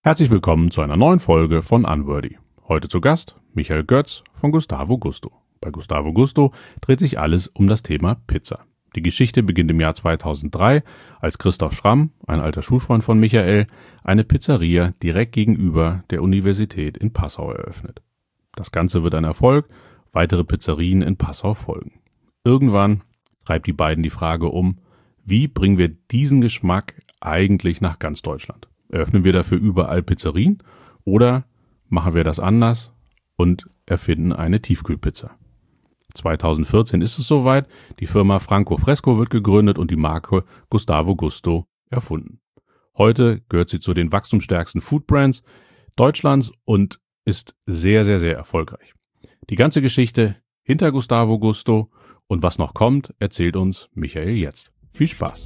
Herzlich willkommen zu einer neuen Folge von Unworthy. Heute zu Gast Michael Götz von Gustavo Gusto. Bei Gustavo Gusto dreht sich alles um das Thema Pizza. Die Geschichte beginnt im Jahr 2003, als Christoph Schramm, ein alter Schulfreund von Michael, eine Pizzeria direkt gegenüber der Universität in Passau eröffnet. Das Ganze wird ein Erfolg, weitere Pizzerien in Passau folgen. Irgendwann treibt die beiden die Frage um, wie bringen wir diesen Geschmack eigentlich nach ganz Deutschland? Eröffnen wir dafür überall Pizzerien oder machen wir das anders und erfinden eine Tiefkühlpizza? 2014 ist es soweit, die Firma Franco Fresco wird gegründet und die Marke Gustavo Gusto erfunden. Heute gehört sie zu den wachstumsstärksten Foodbrands Deutschlands und ist sehr, sehr, sehr erfolgreich. Die ganze Geschichte hinter Gustavo Gusto und was noch kommt, erzählt uns Michael jetzt. Viel Spaß!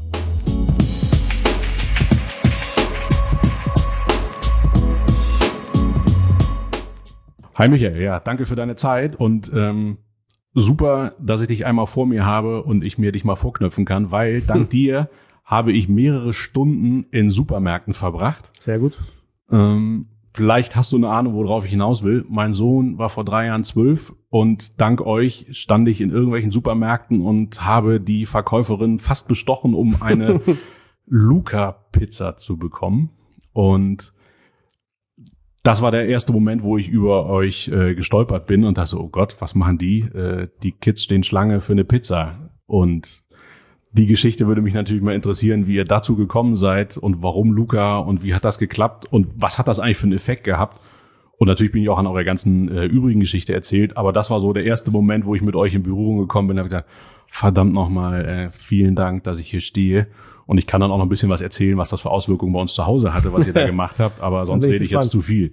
Hi Michael, ja, danke für deine Zeit und super, dass ich dich einmal vor mir habe und ich mir dich mal vorknöpfen kann, weil dank dir habe ich mehrere Stunden in Supermärkten verbracht. Sehr gut. Vielleicht hast du eine Ahnung, worauf ich hinaus will. Mein Sohn war vor 3 Jahren 12 und dank euch stand ich in irgendwelchen Supermärkten und habe die Verkäuferin fast bestochen, um eine Luca-Pizza zu bekommen. Und das war der erste Moment, wo ich über euch gestolpert bin und dachte so, oh Gott, was machen die? Die Kids stehen Schlange für eine Pizza. Und die Geschichte würde mich natürlich mal interessieren, wie ihr dazu gekommen seid und warum Luca und wie hat das geklappt und was hat das eigentlich für einen Effekt gehabt? Und natürlich bin ich auch an eurer ganzen übrigen Geschichte erzählt, aber das war so der erste Moment, wo ich mit euch in Berührung gekommen bin und habe gesagt, verdammt nochmal, vielen Dank, dass ich hier stehe. Und ich kann dann auch noch ein bisschen was erzählen, was das für Auswirkungen bei uns zu Hause hatte, was ihr da gemacht habt, aber sonst rede ich jetzt zu viel.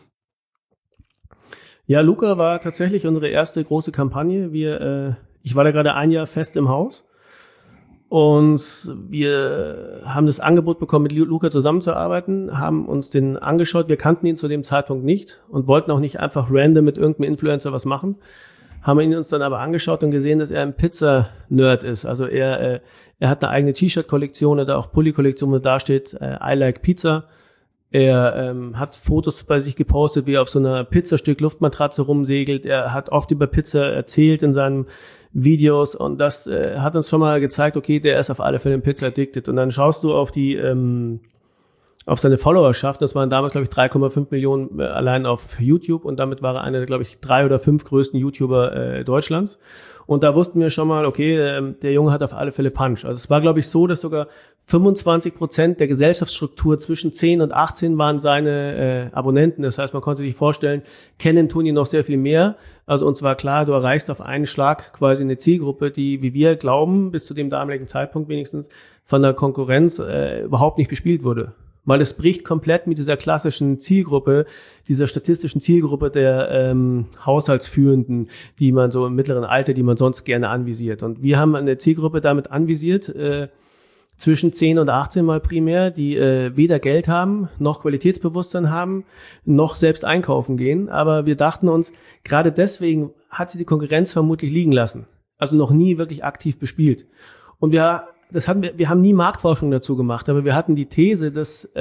Ja, Luca war tatsächlich unsere erste große Kampagne. Ich war da gerade 1 Jahr fest im Haus und wir haben das Angebot bekommen, mit Luca zusammenzuarbeiten, haben uns den angeschaut. Wir kannten ihn zu dem Zeitpunkt nicht und wollten auch nicht einfach random mit irgendeinem Influencer was machen. Haben ihn uns dann aber angeschaut und gesehen, dass er ein Pizza-Nerd ist. Also er hat eine eigene T-Shirt-Kollektion oder auch Pulli-Kollektion, wo da steht, I like Pizza. Er hat Fotos bei sich gepostet, wie er auf so einer Pizzastück Luftmatratze rumsegelt. Er hat oft über Pizza erzählt in seinen Videos und das hat uns schon mal gezeigt, okay, der ist auf alle Fälle ein Pizza-addicted. Und dann schaust du auf auf seine Followerschaft. Das waren damals, glaube ich, 3,5 Millionen allein auf YouTube und damit war er einer der, glaube ich, 3 oder 5 größten YouTuber Deutschlands. Und da wussten wir schon mal, okay, der Junge hat auf alle Fälle Punch. Also es war, glaube ich, so, dass sogar 25% der Gesellschaftsstruktur zwischen 10 und 18 waren seine Abonnenten. Das heißt, man konnte sich vorstellen, kennen tun ihn noch sehr viel mehr. Also uns war klar, du erreichst auf einen Schlag quasi eine Zielgruppe, die, wie wir glauben, bis zu dem damaligen Zeitpunkt wenigstens, von der Konkurrenz überhaupt nicht bespielt wurde. Weil es bricht komplett mit dieser klassischen Zielgruppe, dieser statistischen Zielgruppe der Haushaltsführenden, die man so im mittleren Alter, die man sonst gerne anvisiert. Und wir haben eine Zielgruppe damit anvisiert, zwischen 10 und 18 mal primär, die weder Geld haben, noch Qualitätsbewusstsein haben, noch selbst einkaufen gehen. Aber wir dachten uns, gerade deswegen hat sie die Konkurrenz vermutlich liegen lassen. Also noch nie wirklich aktiv bespielt. Und wir haben nie Marktforschung dazu gemacht, aber wir hatten die These, dass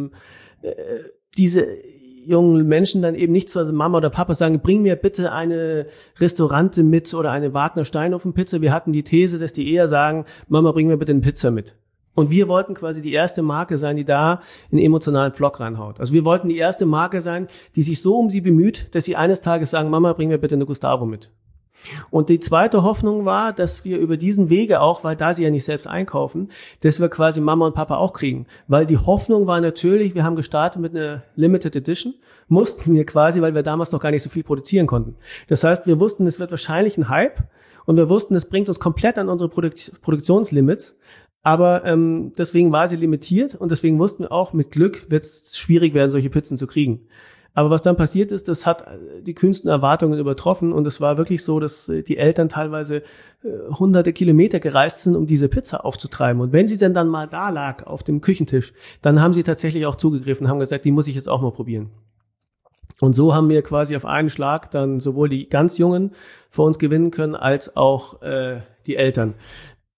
diese jungen Menschen dann eben nicht zu Mama oder Papa sagen, bring mir bitte eine Restaurante mit oder eine Wagner Steinofenpizza. Wir hatten die These, dass die eher sagen, Mama, bring mir bitte eine Pizza mit. Und wir wollten quasi die erste Marke sein, die da einen emotionalen Pflock reinhaut. Also wir wollten die erste Marke sein, die sich so um sie bemüht, dass sie eines Tages sagen, Mama, bring mir bitte eine Gustavo mit. Und die zweite Hoffnung war, dass wir über diesen Wege auch, weil da sie ja nicht selbst einkaufen, dass wir quasi Mama und Papa auch kriegen. Weil die Hoffnung war natürlich, wir haben gestartet mit einer Limited Edition, mussten wir quasi, weil wir damals noch gar nicht so viel produzieren konnten. Das heißt, wir wussten, es wird wahrscheinlich ein Hype und wir wussten, es bringt uns komplett an unsere Produktionslimits. Aber deswegen war sie limitiert und deswegen wussten wir auch, mit Glück wird es schwierig werden, solche Pizzen zu kriegen. Aber was dann passiert ist, das hat die kühnsten Erwartungen übertroffen und es war wirklich so, dass die Eltern teilweise hunderte Kilometer gereist sind, um diese Pizza aufzutreiben. Und wenn sie denn dann mal da lag auf dem Küchentisch, dann haben sie tatsächlich auch zugegriffen und haben gesagt, die muss ich jetzt auch mal probieren. Und so haben wir quasi auf einen Schlag dann sowohl die ganz Jungen für uns gewinnen können, als auch die Eltern.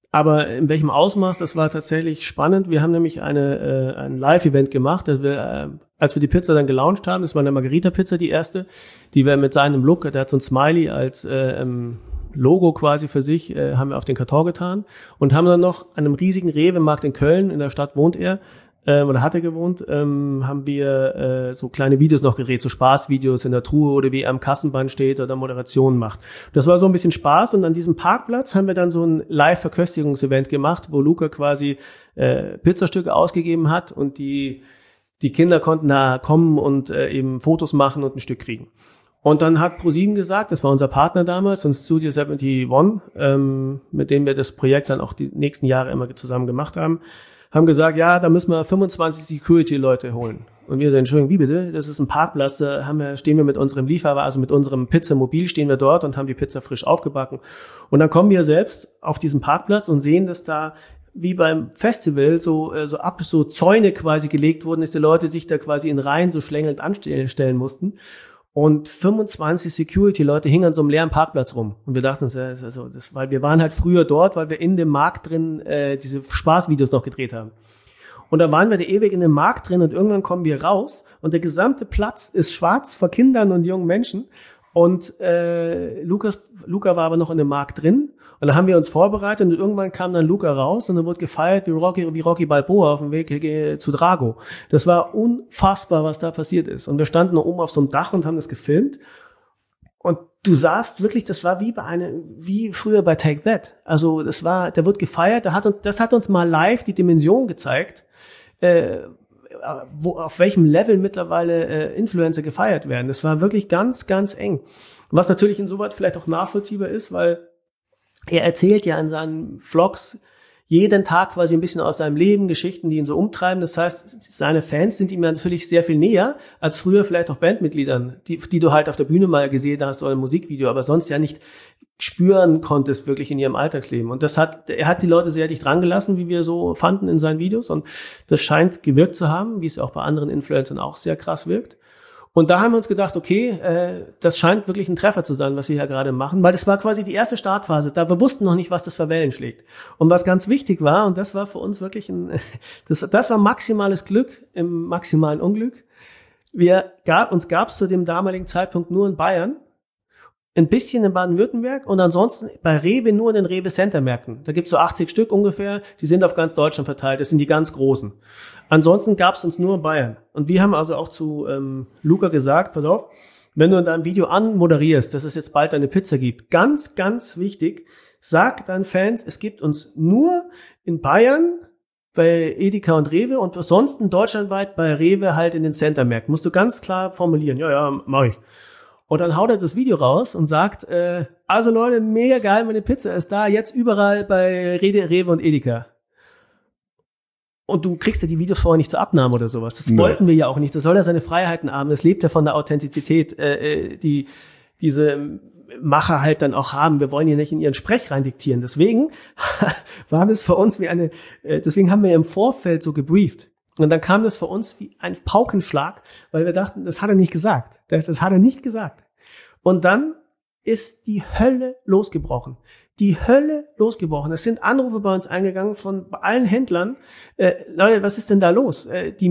Aber in welchem Ausmaß, das war tatsächlich spannend. Wir haben nämlich ein Live-Event gemacht, als wir die Pizza dann gelauncht haben. Das war eine Margherita-Pizza, die erste, die wir mit seinem Look, der hat so ein Smiley als Logo quasi für sich, haben wir auf den Karton getan und haben dann noch an einem riesigen Rewe-Markt in Köln, in der Stadt wohnt er, oder hat er gewohnt, haben wir so kleine Videos noch gedreht, so Spaßvideos in der Truhe oder wie er am Kassenband steht oder Moderationen macht. Das war so ein bisschen Spaß und an diesem Parkplatz haben wir dann so ein Live-Verköstigungsevent gemacht, wo Luca quasi Pizzastücke ausgegeben hat und die Kinder konnten da kommen und eben Fotos machen und ein Stück kriegen. Und dann hat ProSieben gesagt, das war unser Partner damals und Studio 71, mit dem wir das Projekt dann auch die nächsten Jahre immer zusammen gemacht haben gesagt, ja, da müssen wir 25 Security-Leute holen. Und wir sagen, Entschuldigung, wie bitte? Das ist ein Parkplatz, da stehen wir mit unserem Lieferwagen, also mit unserem Pizzamobil stehen wir dort und haben die Pizza frisch aufgebacken. Und dann kommen wir selbst auf diesen Parkplatz und sehen, dass da wie beim Festival so Zäune quasi gelegt wurden, dass die Leute sich da quasi in Reihen so schlängelnd anstellen mussten. Und 25 Security-Leute hingen an so einem leeren Parkplatz rum. Und wir dachten uns, weil wir waren halt früher dort, weil wir in dem Markt drin diese Spaßvideos noch gedreht haben. Und da waren wir da ewig in dem Markt drin und irgendwann kommen wir raus und der gesamte Platz ist schwarz vor Kindern und jungen Menschen. Und Luca war aber noch in dem Markt drin und dann haben wir uns vorbereitet und irgendwann kam dann Luca raus und dann wurde gefeiert wie Rocky Balboa auf dem Weg zu Drago. Das war unfassbar, was da passiert ist. Und wir standen oben auf so einem Dach und haben das gefilmt. Und du sahst wirklich, das war wie früher bei Take That. Also der wird gefeiert, das hat uns mal live die Dimension gezeigt, auf welchem Level mittlerweile Influencer gefeiert werden. Das war wirklich ganz, ganz eng. Was natürlich insoweit vielleicht auch nachvollziehbar ist, weil er erzählt ja in seinen Vlogs jeden Tag quasi ein bisschen aus seinem Leben, Geschichten, die ihn so umtreiben. Das heißt, seine Fans sind ihm natürlich sehr viel näher als früher vielleicht auch Bandmitgliedern, die du halt auf der Bühne mal gesehen hast oder im Musikvideo, aber sonst ja nicht spüren konntest wirklich in ihrem Alltagsleben. Und er hat die Leute sehr dicht dran gelassen, wie wir so fanden in seinen Videos. Und das scheint gewirkt zu haben, wie es auch bei anderen Influencern auch sehr krass wirkt. Und da haben wir uns gedacht, okay, das scheint wirklich ein Treffer zu sein, was wir hier gerade machen, weil das war quasi die erste Startphase. Da wir wussten noch nicht, was das für Wellen schlägt. Und was ganz wichtig war, und das war für uns wirklich das war maximales Glück im maximalen Unglück. Uns gab's zu dem damaligen Zeitpunkt nur in Bayern, ein bisschen in Baden-Württemberg und ansonsten bei Rewe nur in den Rewe-Center-Märkten. Da gibt's so 80 Stück ungefähr, die sind auf ganz Deutschland verteilt, das sind die ganz großen. Ansonsten gab's uns nur in Bayern. Und wir haben also auch zu Luca gesagt, pass auf, wenn du in deinem Video anmoderierst, dass es jetzt bald eine Pizza gibt, ganz, ganz wichtig, sag deinen Fans, es gibt uns nur in Bayern bei Edeka und Rewe und ansonsten deutschlandweit bei Rewe halt in den Center-Märkten. Musst du ganz klar formulieren. Ja, mach ich. Und dann haut er das Video raus und sagt, also Leute, mega geil, meine Pizza ist da, jetzt überall bei Rewe und Edeka. Und du kriegst ja die Videos vorher nicht zur Abnahme oder sowas. Das wollten wir ja auch nicht. Das soll ja seine Freiheiten haben. Das lebt ja von der Authentizität, die diese Macher halt dann auch haben. Wir wollen ja nicht in ihren Sprech rein diktieren. Deswegen war das für uns deswegen haben wir im Vorfeld so gebrieft. Und dann kam das für uns wie ein Paukenschlag, weil wir dachten, das hat er nicht gesagt. Das hat er nicht gesagt. Und dann ist die Hölle losgebrochen. Es sind Anrufe bei uns eingegangen von allen Händlern. Leute, was ist denn da los?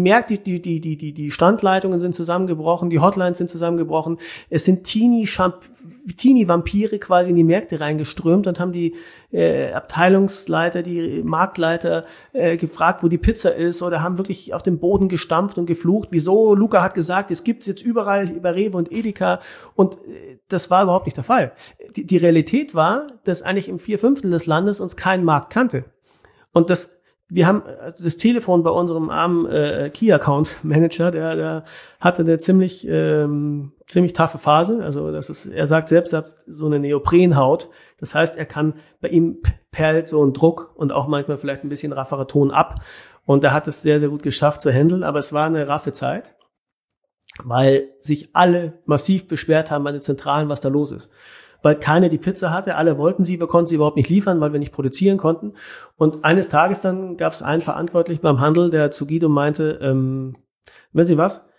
Die Standleitungen sind zusammengebrochen, die Hotlines sind zusammengebrochen. Es sind Teenie-Vampire quasi in die Märkte reingeströmt und haben die Abteilungsleiter, die Marktleiter gefragt, wo die Pizza ist, oder haben wirklich auf den Boden gestampft und geflucht. Wieso? Luca hat gesagt, es gibt's jetzt überall bei Rewe und Edeka. Und das war überhaupt nicht der Fall. Die Realität war, dass eigentlich im 4/5 des Landes uns kein Markt kannte. Und wir haben das Telefon bei unserem armen Key-Account-Manager, der hatte eine ziemlich taffe Phase. Also er sagt selbst, er hat so eine Neoprenhaut. Das heißt, bei ihm perlt so ein Druck und auch manchmal vielleicht ein bisschen rafferer Ton ab. Und er hat es sehr, sehr gut geschafft zu handeln. Aber es war eine raffe Zeit, weil sich alle massiv beschwert haben bei den Zentralen, was da los ist. Weil keiner die Pizza hatte, alle wollten sie, wir konnten sie überhaupt nicht liefern, weil wir nicht produzieren konnten. Und eines Tages dann gab es einen Verantwortlichen beim Handel, der zu Guido meinte, wissen Sie was,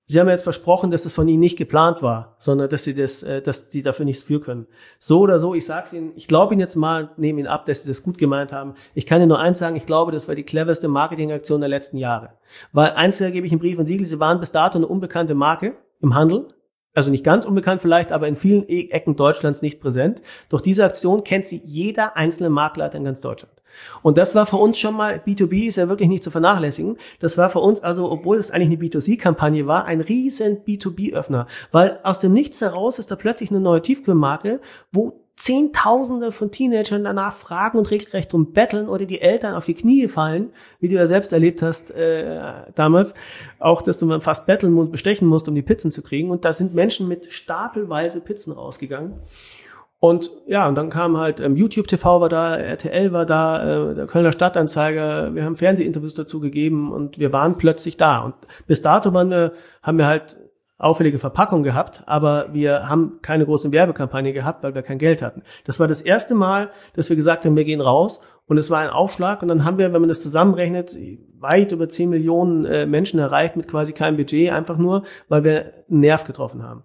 Sie haben jetzt versprochen, dass das von Ihnen nicht geplant war, sondern dass die dafür nichts für können. So oder so, ich sag's Ihnen, ich glaube Ihnen jetzt mal, nehme Ihnen ab, dass Sie das gut gemeint haben. Ich kann Ihnen nur eins sagen, ich glaube, das war die cleverste Marketingaktion der letzten Jahre. Weil eins gebe ich im Brief und Siegel, Sie waren bis dato eine unbekannte Marke im Handel. Also nicht ganz unbekannt vielleicht, aber in vielen Ecken Deutschlands nicht präsent. Durch diese Aktion kennt sie jeder einzelne Marktleiter in ganz Deutschland. Und das war für uns schon mal, B2B ist ja wirklich nicht zu vernachlässigen, das war für uns also, obwohl es eigentlich eine B2C-Kampagne war, ein riesen B2B-Öffner. Weil aus dem Nichts heraus ist da plötzlich eine neue Tiefkühlmarke, wo Zehntausende von Teenagern danach fragen und regelrecht drum betteln oder die Eltern auf die Knie fallen, wie du ja selbst erlebt hast damals, auch dass du mal fast betteln und bestechen musst, um die Pizzen zu kriegen. Und da sind Menschen mit stapelweise Pizzen rausgegangen. Und ja, und dann kam halt YouTube TV war da, RTL war da, der Kölner Stadtanzeiger, wir haben Fernsehinterviews dazu gegeben und wir waren plötzlich da. Und bis dato haben wir halt auffällige Verpackung gehabt, aber wir haben keine große Werbekampagne gehabt, weil wir kein Geld hatten. Das war das erste Mal, dass wir gesagt haben, wir gehen raus und es war ein Aufschlag und dann haben wir, wenn man das zusammenrechnet, weit über 10 Millionen Menschen erreicht mit quasi keinem Budget, einfach nur, weil wir einen Nerv getroffen haben.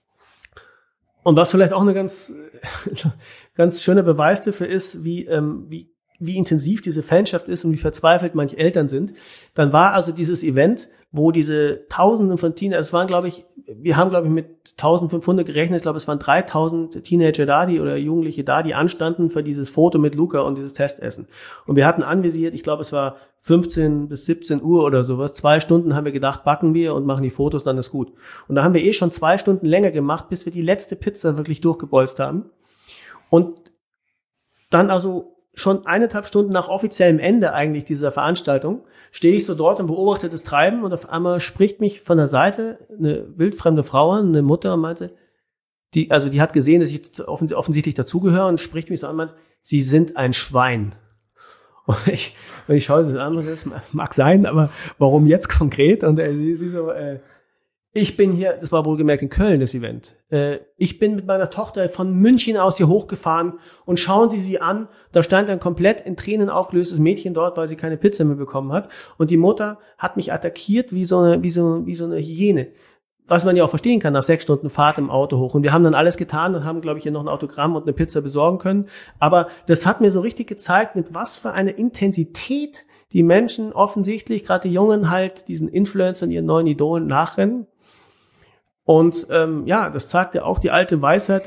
Und was vielleicht auch eine ganz schöner Beweis dafür ist, wie intensiv diese Fanschaft ist und wie verzweifelt manche Eltern sind, dann war also dieses Event, wo diese Tausenden von Teenagern, es waren, glaube ich, wir haben, glaube ich, mit 1500 gerechnet, ich glaube, es waren 3000 Teenager da, oder Jugendliche da, die anstanden für dieses Foto mit Luca und dieses Testessen. Und wir hatten anvisiert, ich glaube, es war 15 bis 17 Uhr oder sowas, 2 Stunden haben wir gedacht, backen wir und machen die Fotos, dann ist gut. Und da haben wir schon 2 Stunden länger gemacht, bis wir die letzte Pizza wirklich durchgebolzt haben. Und dann also schon 1,5 Stunden nach offiziellem Ende eigentlich dieser Veranstaltung stehe ich so dort und beobachte das Treiben und auf einmal spricht mich von der Seite eine wildfremde Frau an, eine Mutter, und meinte, die hat gesehen, dass ich offensichtlich dazugehöre und spricht mich so an und meint, Sie sind ein Schwein. Und ich schaue sie an, das mag sein, aber warum jetzt konkret? Und sie so, ich bin hier, das war wohlgemerkt in Köln, das Event. Ich bin mit meiner Tochter von München aus hier hochgefahren und schauen Sie sie an, da stand ein komplett in Tränen aufgelöstes Mädchen dort, weil sie keine Pizza mehr bekommen hat. Und die Mutter hat mich attackiert wie so eine Hyäne. Was man ja auch verstehen kann, nach 6 Stunden Fahrt im Auto hoch. Und wir haben dann alles getan und haben, glaube ich, hier noch ein Autogramm und eine Pizza besorgen können. Aber das hat mir so richtig gezeigt, mit was für einer Intensität die Menschen offensichtlich, gerade die Jungen halt, diesen Influencern, ihren neuen Idolen nachrennen. Und das zeigt ja auch die alte Weisheit,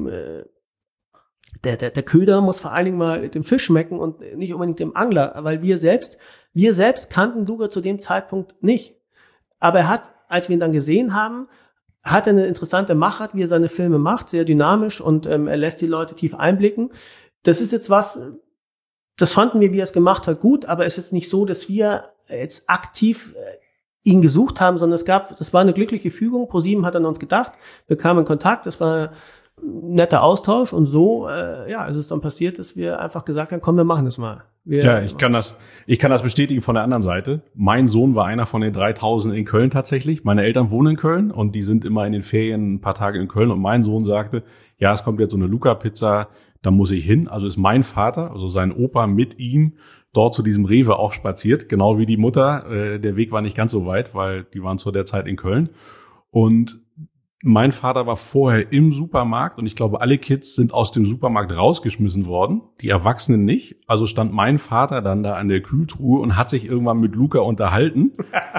der Köder muss vor allen Dingen mal dem Fisch schmecken und nicht unbedingt dem Angler, weil wir selbst kannten Luca zu dem Zeitpunkt nicht. Aber er hat, als wir ihn dann gesehen haben, hat er eine interessante Machart, wie er seine Filme macht, sehr dynamisch und er lässt die Leute tief einblicken. Das ist jetzt was, das fanden wir, wie er es gemacht hat, gut, aber es ist jetzt nicht so, dass wir jetzt aktiv ihn gesucht haben, sondern das war eine glückliche Fügung. ProSieben hat an uns gedacht, wir kamen in Kontakt, das war ein netter Austausch und so, es ist dann passiert, dass wir einfach gesagt haben, komm, wir machen das mal. Ich kann das bestätigen von der anderen Seite. Mein Sohn war einer von den 3000 in Köln tatsächlich. Meine Eltern wohnen in Köln und die sind immer in den Ferien ein paar Tage in Köln und mein Sohn sagte, ja, es kommt jetzt so eine Luca-Pizza, da muss ich hin. Also ist mein Vater, also sein Opa mit ihm dort zu diesem Rewe auch spaziert, genau wie die Mutter. Der Weg war nicht ganz so weit, weil die waren zu der Zeit in Köln. Und mein Vater war vorher im Supermarkt und ich glaube, alle Kids sind aus dem Supermarkt rausgeschmissen worden, die Erwachsenen nicht. Also stand mein Vater dann da an der Kühltruhe und hat sich irgendwann mit Luca unterhalten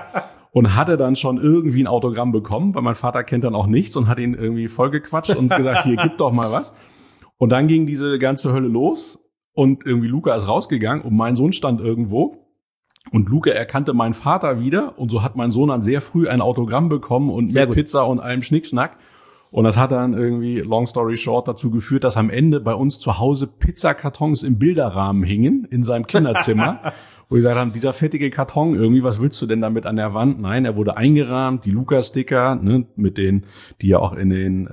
und hatte dann schon irgendwie ein Autogramm bekommen, weil mein Vater kennt dann auch nichts und hat ihn irgendwie vollgequatscht und gesagt, hier, gib doch mal was. Und dann ging diese ganze Hölle los und irgendwie Luca ist rausgegangen und mein Sohn stand irgendwo. Und Luca erkannte meinen Vater wieder und so hat mein Sohn dann sehr früh ein Autogramm bekommen und mit Pizza und allem Schnickschnack. Und das hat dann irgendwie, long story short, dazu geführt, dass am Ende bei uns zu Hause Pizzakartons im Bilderrahmen hingen in seinem Kinderzimmer. Wo die gesagt haben, dieser fettige Karton irgendwie, was willst du denn damit an der Wand? Nein, er wurde eingerahmt, die Luca-Sticker, ne, mit denen, die ja auch in den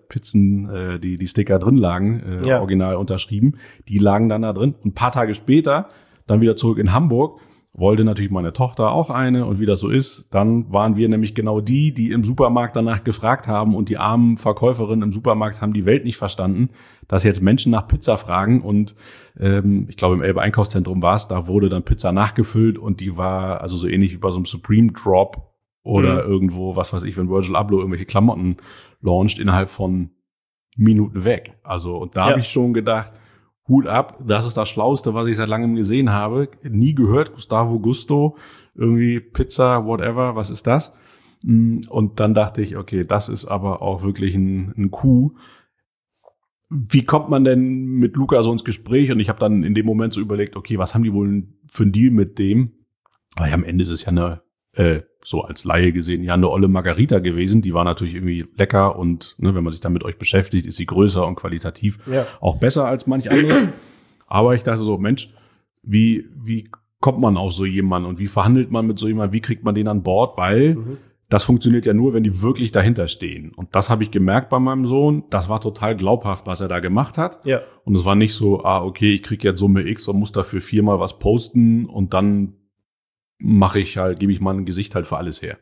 Pizzen, die Sticker drin lagen, original unterschrieben, die lagen dann da drin. Und ein paar Tage später, dann wieder zurück in Hamburg, wollte natürlich meine Tochter auch eine und wie das so ist, dann waren wir nämlich genau die im Supermarkt danach gefragt haben und die armen Verkäuferinnen im Supermarkt haben die Welt nicht verstanden, dass jetzt Menschen nach Pizza fragen und ich glaube im Elbe Einkaufszentrum war es, da wurde dann Pizza nachgefüllt und die war also so ähnlich wie bei so einem Supreme Drop oder irgendwo, was weiß ich, wenn Virgil Abloh irgendwelche Klamotten launcht, innerhalb von Minuten weg. Also, und da habe ich schon gedacht, Hut ab, das ist das Schlauste, was ich seit langem gesehen habe. Nie gehört, Gustavo Gusto, irgendwie Pizza, whatever, was ist das? Und dann dachte ich, okay, das ist aber auch wirklich ein Coup. Wie kommt man denn mit Luca so ins Gespräch? Und ich habe dann in dem Moment so überlegt, okay, was haben die wohl für einen Deal mit dem? Weil am Ende ist es ja eine, so als Laie gesehen, ja eine olle Margarita gewesen. Die war natürlich irgendwie lecker und ne, wenn man sich dann mit euch beschäftigt, ist sie größer und qualitativ auch besser als manch anderes. Aber ich dachte so, Mensch, wie kommt man auf so jemanden und wie verhandelt man mit so jemandem? Wie kriegt man den an Bord? Weil das funktioniert ja nur, wenn die wirklich dahinter stehen. Und das habe ich gemerkt bei meinem Sohn. Das war total glaubhaft, was er da gemacht hat. Ja. Und es war nicht so, okay, ich krieg jetzt Summe X und muss dafür 4-mal was posten und dann gebe ich mal ein Gesicht halt für alles her.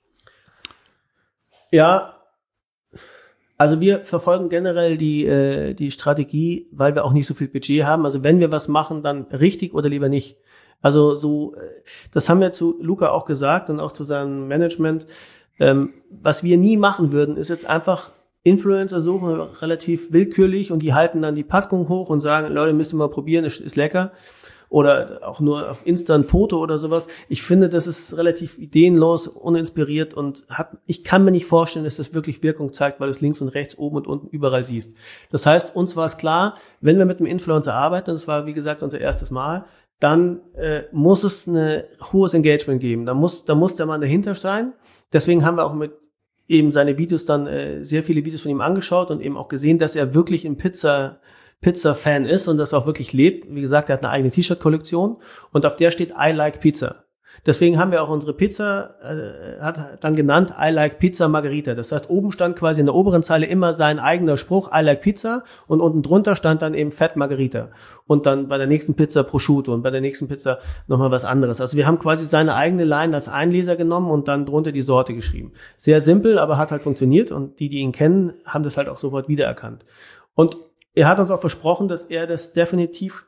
Ja, also wir verfolgen generell die Strategie, weil wir auch nicht so viel Budget haben. Also wenn wir was machen, dann richtig oder lieber nicht. Also so, das haben wir zu Luca auch gesagt und auch zu seinem Management. Was wir nie machen würden, ist jetzt einfach Influencer suchen, relativ willkürlich, und die halten dann die Packung hoch und sagen, Leute, müsst ihr mal probieren, ist lecker. Oder auch nur auf Insta ein Foto oder sowas. Ich finde, das ist relativ ideenlos, uninspiriert und ich kann mir nicht vorstellen, dass das wirklich Wirkung zeigt, weil du es links und rechts, oben und unten überall siehst. Das heißt, uns war es klar, wenn wir mit einem Influencer arbeiten, und das war, wie gesagt, unser erstes Mal, dann muss es ein hohes Engagement geben. Da muss der Mann dahinter sein. Deswegen haben wir auch mit eben seine Videos dann sehr viele Videos von ihm angeschaut und eben auch gesehen, dass er wirklich ein Pizza-Fan ist und das auch wirklich lebt. Wie gesagt, er hat eine eigene T-Shirt-Kollektion und auf der steht I like Pizza. Deswegen haben wir auch unsere Pizza, hat dann genannt I like Pizza Margherita. Das heißt, oben stand quasi in der oberen Zeile immer sein eigener Spruch I like Pizza und unten drunter stand dann eben Fat Margherita. Und dann bei der nächsten Pizza Prosciutto und bei der nächsten Pizza nochmal was anderes. Also wir haben quasi seine eigene Line als Einleser genommen und dann drunter die Sorte geschrieben. Sehr simpel, aber hat halt funktioniert und die ihn kennen, haben das halt auch sofort wiedererkannt. Und er hat uns auch versprochen, dass er das definitiv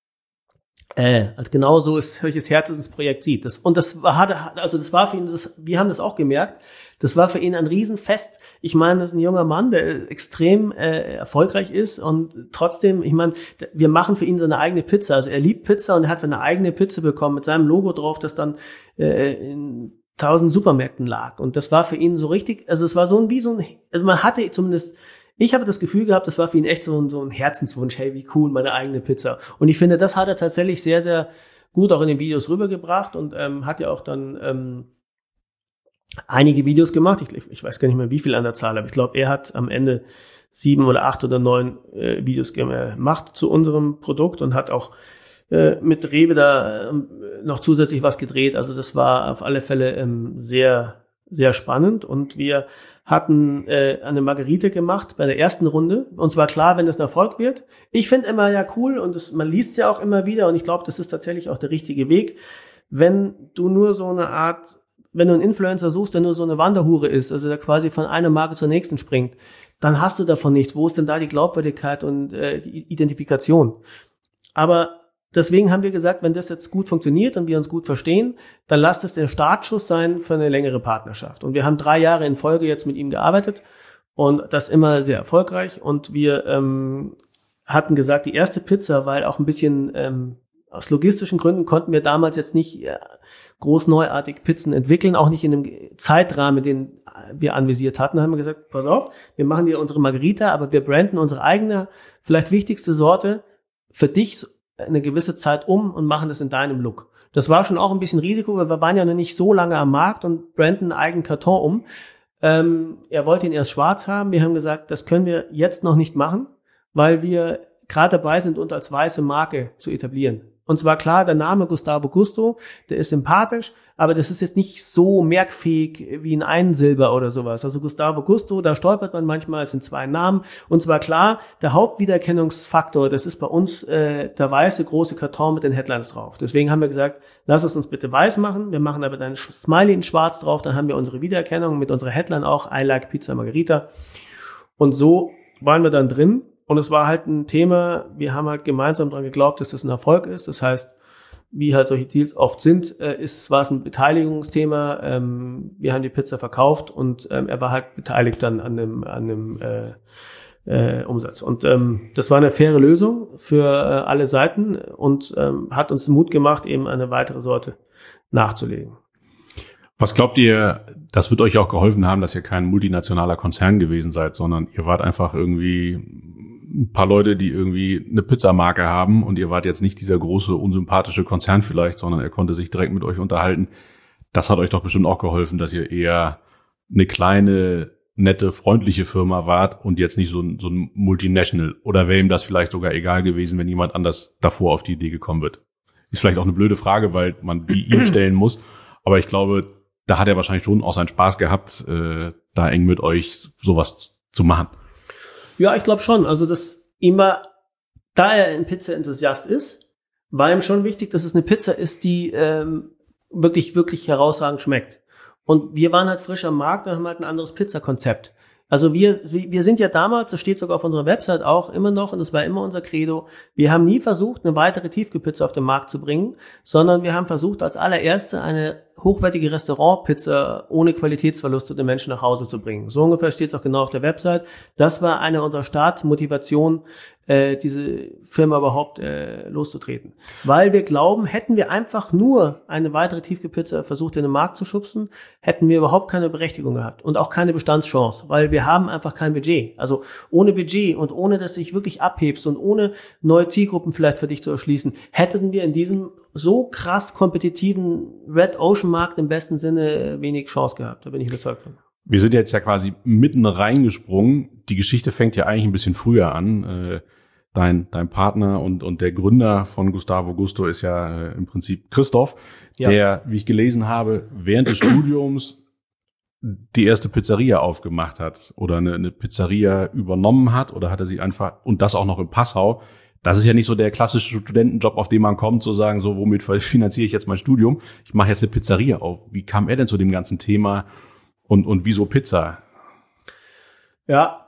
als genau so solches Herzensprojekt sieht. Das war für ihn, wir haben das auch gemerkt, das war für ihn ein Riesenfest. Ich meine, das ist ein junger Mann, der extrem erfolgreich ist und trotzdem, ich meine, wir machen für ihn seine eigene Pizza. Also er liebt Pizza und er hat seine eigene Pizza bekommen mit seinem Logo drauf, das dann in 1000 Supermärkten lag. Und das war für ihn so richtig, also es war also man hatte zumindest, ich habe das Gefühl gehabt, das war für ihn echt so ein Herzenswunsch, hey, wie cool, meine eigene Pizza. Und ich finde, das hat er tatsächlich sehr, sehr gut auch in den Videos rübergebracht und hat ja auch dann einige Videos gemacht. Ich weiß gar nicht mehr, wie viel an der Zahl, aber ich glaube, er hat am Ende 7 oder 8 oder 9 Videos gemacht zu unserem Produkt und hat auch mit Rewe da noch zusätzlich was gedreht. Also das war auf alle Fälle sehr, sehr spannend und wir hatten eine Margarita gemacht bei der ersten Runde. Uns war klar, wenn das ein Erfolg wird. Ich finde immer ja cool und man liest es ja auch immer wieder und ich glaube, das ist tatsächlich auch der richtige Weg. Wenn du nur so eine Art, wenn du einen Influencer suchst, der nur so eine Wanderhure ist, also der quasi von einer Marke zur nächsten springt, dann hast du davon nichts. Wo ist denn da die Glaubwürdigkeit und die Identifikation? Aber deswegen haben wir gesagt, wenn das jetzt gut funktioniert und wir uns gut verstehen, dann lasst es der Startschuss sein für eine längere Partnerschaft. Und wir haben 3 Jahre in Folge jetzt mit ihm gearbeitet und das immer sehr erfolgreich. Und wir hatten gesagt, die erste Pizza, weil auch ein bisschen aus logistischen Gründen konnten wir damals jetzt nicht groß neuartig Pizzen entwickeln, auch nicht in dem Zeitrahmen, den wir anvisiert hatten. Da haben wir gesagt, pass auf, wir machen dir unsere Margarita, aber wir branden unsere eigene, vielleicht wichtigste Sorte für dich eine gewisse Zeit um und machen das in deinem Look. Das war schon auch ein bisschen Risiko, weil wir waren ja noch nicht so lange am Markt und branden einen eigenen Karton um. Er wollte ihn erst schwarz haben. Wir haben gesagt, das können wir jetzt noch nicht machen, weil wir gerade dabei sind, uns als weiße Marke zu etablieren. Und zwar klar, der Name Gustavo Gusto, der ist sympathisch, aber das ist jetzt nicht so merkfähig wie ein Einsilber oder sowas. Also Gustavo Gusto, da stolpert man manchmal, es sind 2 Namen. Und zwar klar, der Hauptwiedererkennungsfaktor, das ist bei uns der weiße große Karton mit den Headlines drauf. Deswegen haben wir gesagt, lass es uns bitte weiß machen. Wir machen aber dann Smiley in schwarz drauf, dann haben wir unsere Wiedererkennung mit unserer Headline auch, I like Pizza Margherita. Und so waren wir dann drin. Und es war halt ein Thema, wir haben halt gemeinsam daran geglaubt, dass das ein Erfolg ist. Das heißt, wie halt solche Deals oft sind, war es ein Beteiligungsthema. Wir haben die Pizza verkauft und er war halt beteiligt dann an dem Umsatz. Und das war eine faire Lösung für alle Seiten und hat uns Mut gemacht, eben eine weitere Sorte nachzulegen. Was glaubt ihr, das wird euch auch geholfen haben, dass ihr kein multinationaler Konzern gewesen seid, sondern ihr wart einfach irgendwie ein paar Leute, die irgendwie eine Pizzamarke haben und ihr wart jetzt nicht dieser große, unsympathische Konzern vielleicht, sondern er konnte sich direkt mit euch unterhalten. Das hat euch doch bestimmt auch geholfen, dass ihr eher eine kleine, nette, freundliche Firma wart und jetzt nicht so ein Multinational. Oder wäre ihm das vielleicht sogar egal gewesen, wenn jemand anders davor auf die Idee gekommen wird? Ist vielleicht auch eine blöde Frage, weil man die ihm stellen muss. Aber ich glaube, da hat er wahrscheinlich schon auch seinen Spaß gehabt, da eng mit euch sowas zu machen. Ja, ich glaube schon. Also da er ein Pizza-Enthusiast ist, war ihm schon wichtig, dass es eine Pizza ist, die wirklich, wirklich herausragend schmeckt. Und wir waren halt frisch am Markt und haben halt ein anderes Pizzakonzept. Also wir sind ja damals, das steht sogar auf unserer Website auch immer noch, und das war immer unser Credo, wir haben nie versucht, eine weitere Tiefkühlpizza auf den Markt zu bringen, sondern wir haben versucht, als allererste eine hochwertige Restaurantpizza ohne Qualitätsverluste den Menschen nach Hause zu bringen. So ungefähr steht es auch genau auf der Website. Das war eine unserer Startmotivationen, diese Firma überhaupt loszutreten. Weil wir glauben, hätten wir einfach nur eine weitere Tiefkühlpizza versucht, in den Markt zu schubsen, hätten wir überhaupt keine Berechtigung gehabt und auch keine Bestandschance, weil wir haben einfach kein Budget. Also ohne Budget und ohne, dass du dich wirklich abhebst und ohne neue Zielgruppen vielleicht für dich zu erschließen, hätten wir in diesem so krass kompetitiven Red Ocean Markt im besten Sinne wenig Chance gehabt. Da bin ich überzeugt von. Wir sind jetzt ja quasi mitten reingesprungen. Die Geschichte fängt ja eigentlich ein bisschen früher an. Dein Partner und der Gründer von Gustavo Gusto ist ja im Prinzip Christoph, der, wie ich gelesen habe, während des Studiums die erste Pizzeria aufgemacht hat oder eine Pizzeria übernommen hat, oder hat er sie einfach, und das auch noch in Passau. Das ist ja nicht so der klassische Studentenjob, auf den man kommt, zu sagen, so, womit finanziere ich jetzt mein Studium? Ich mache jetzt eine Pizzeria auf. Wie kam er denn zu dem ganzen Thema und wieso Pizza? Ja,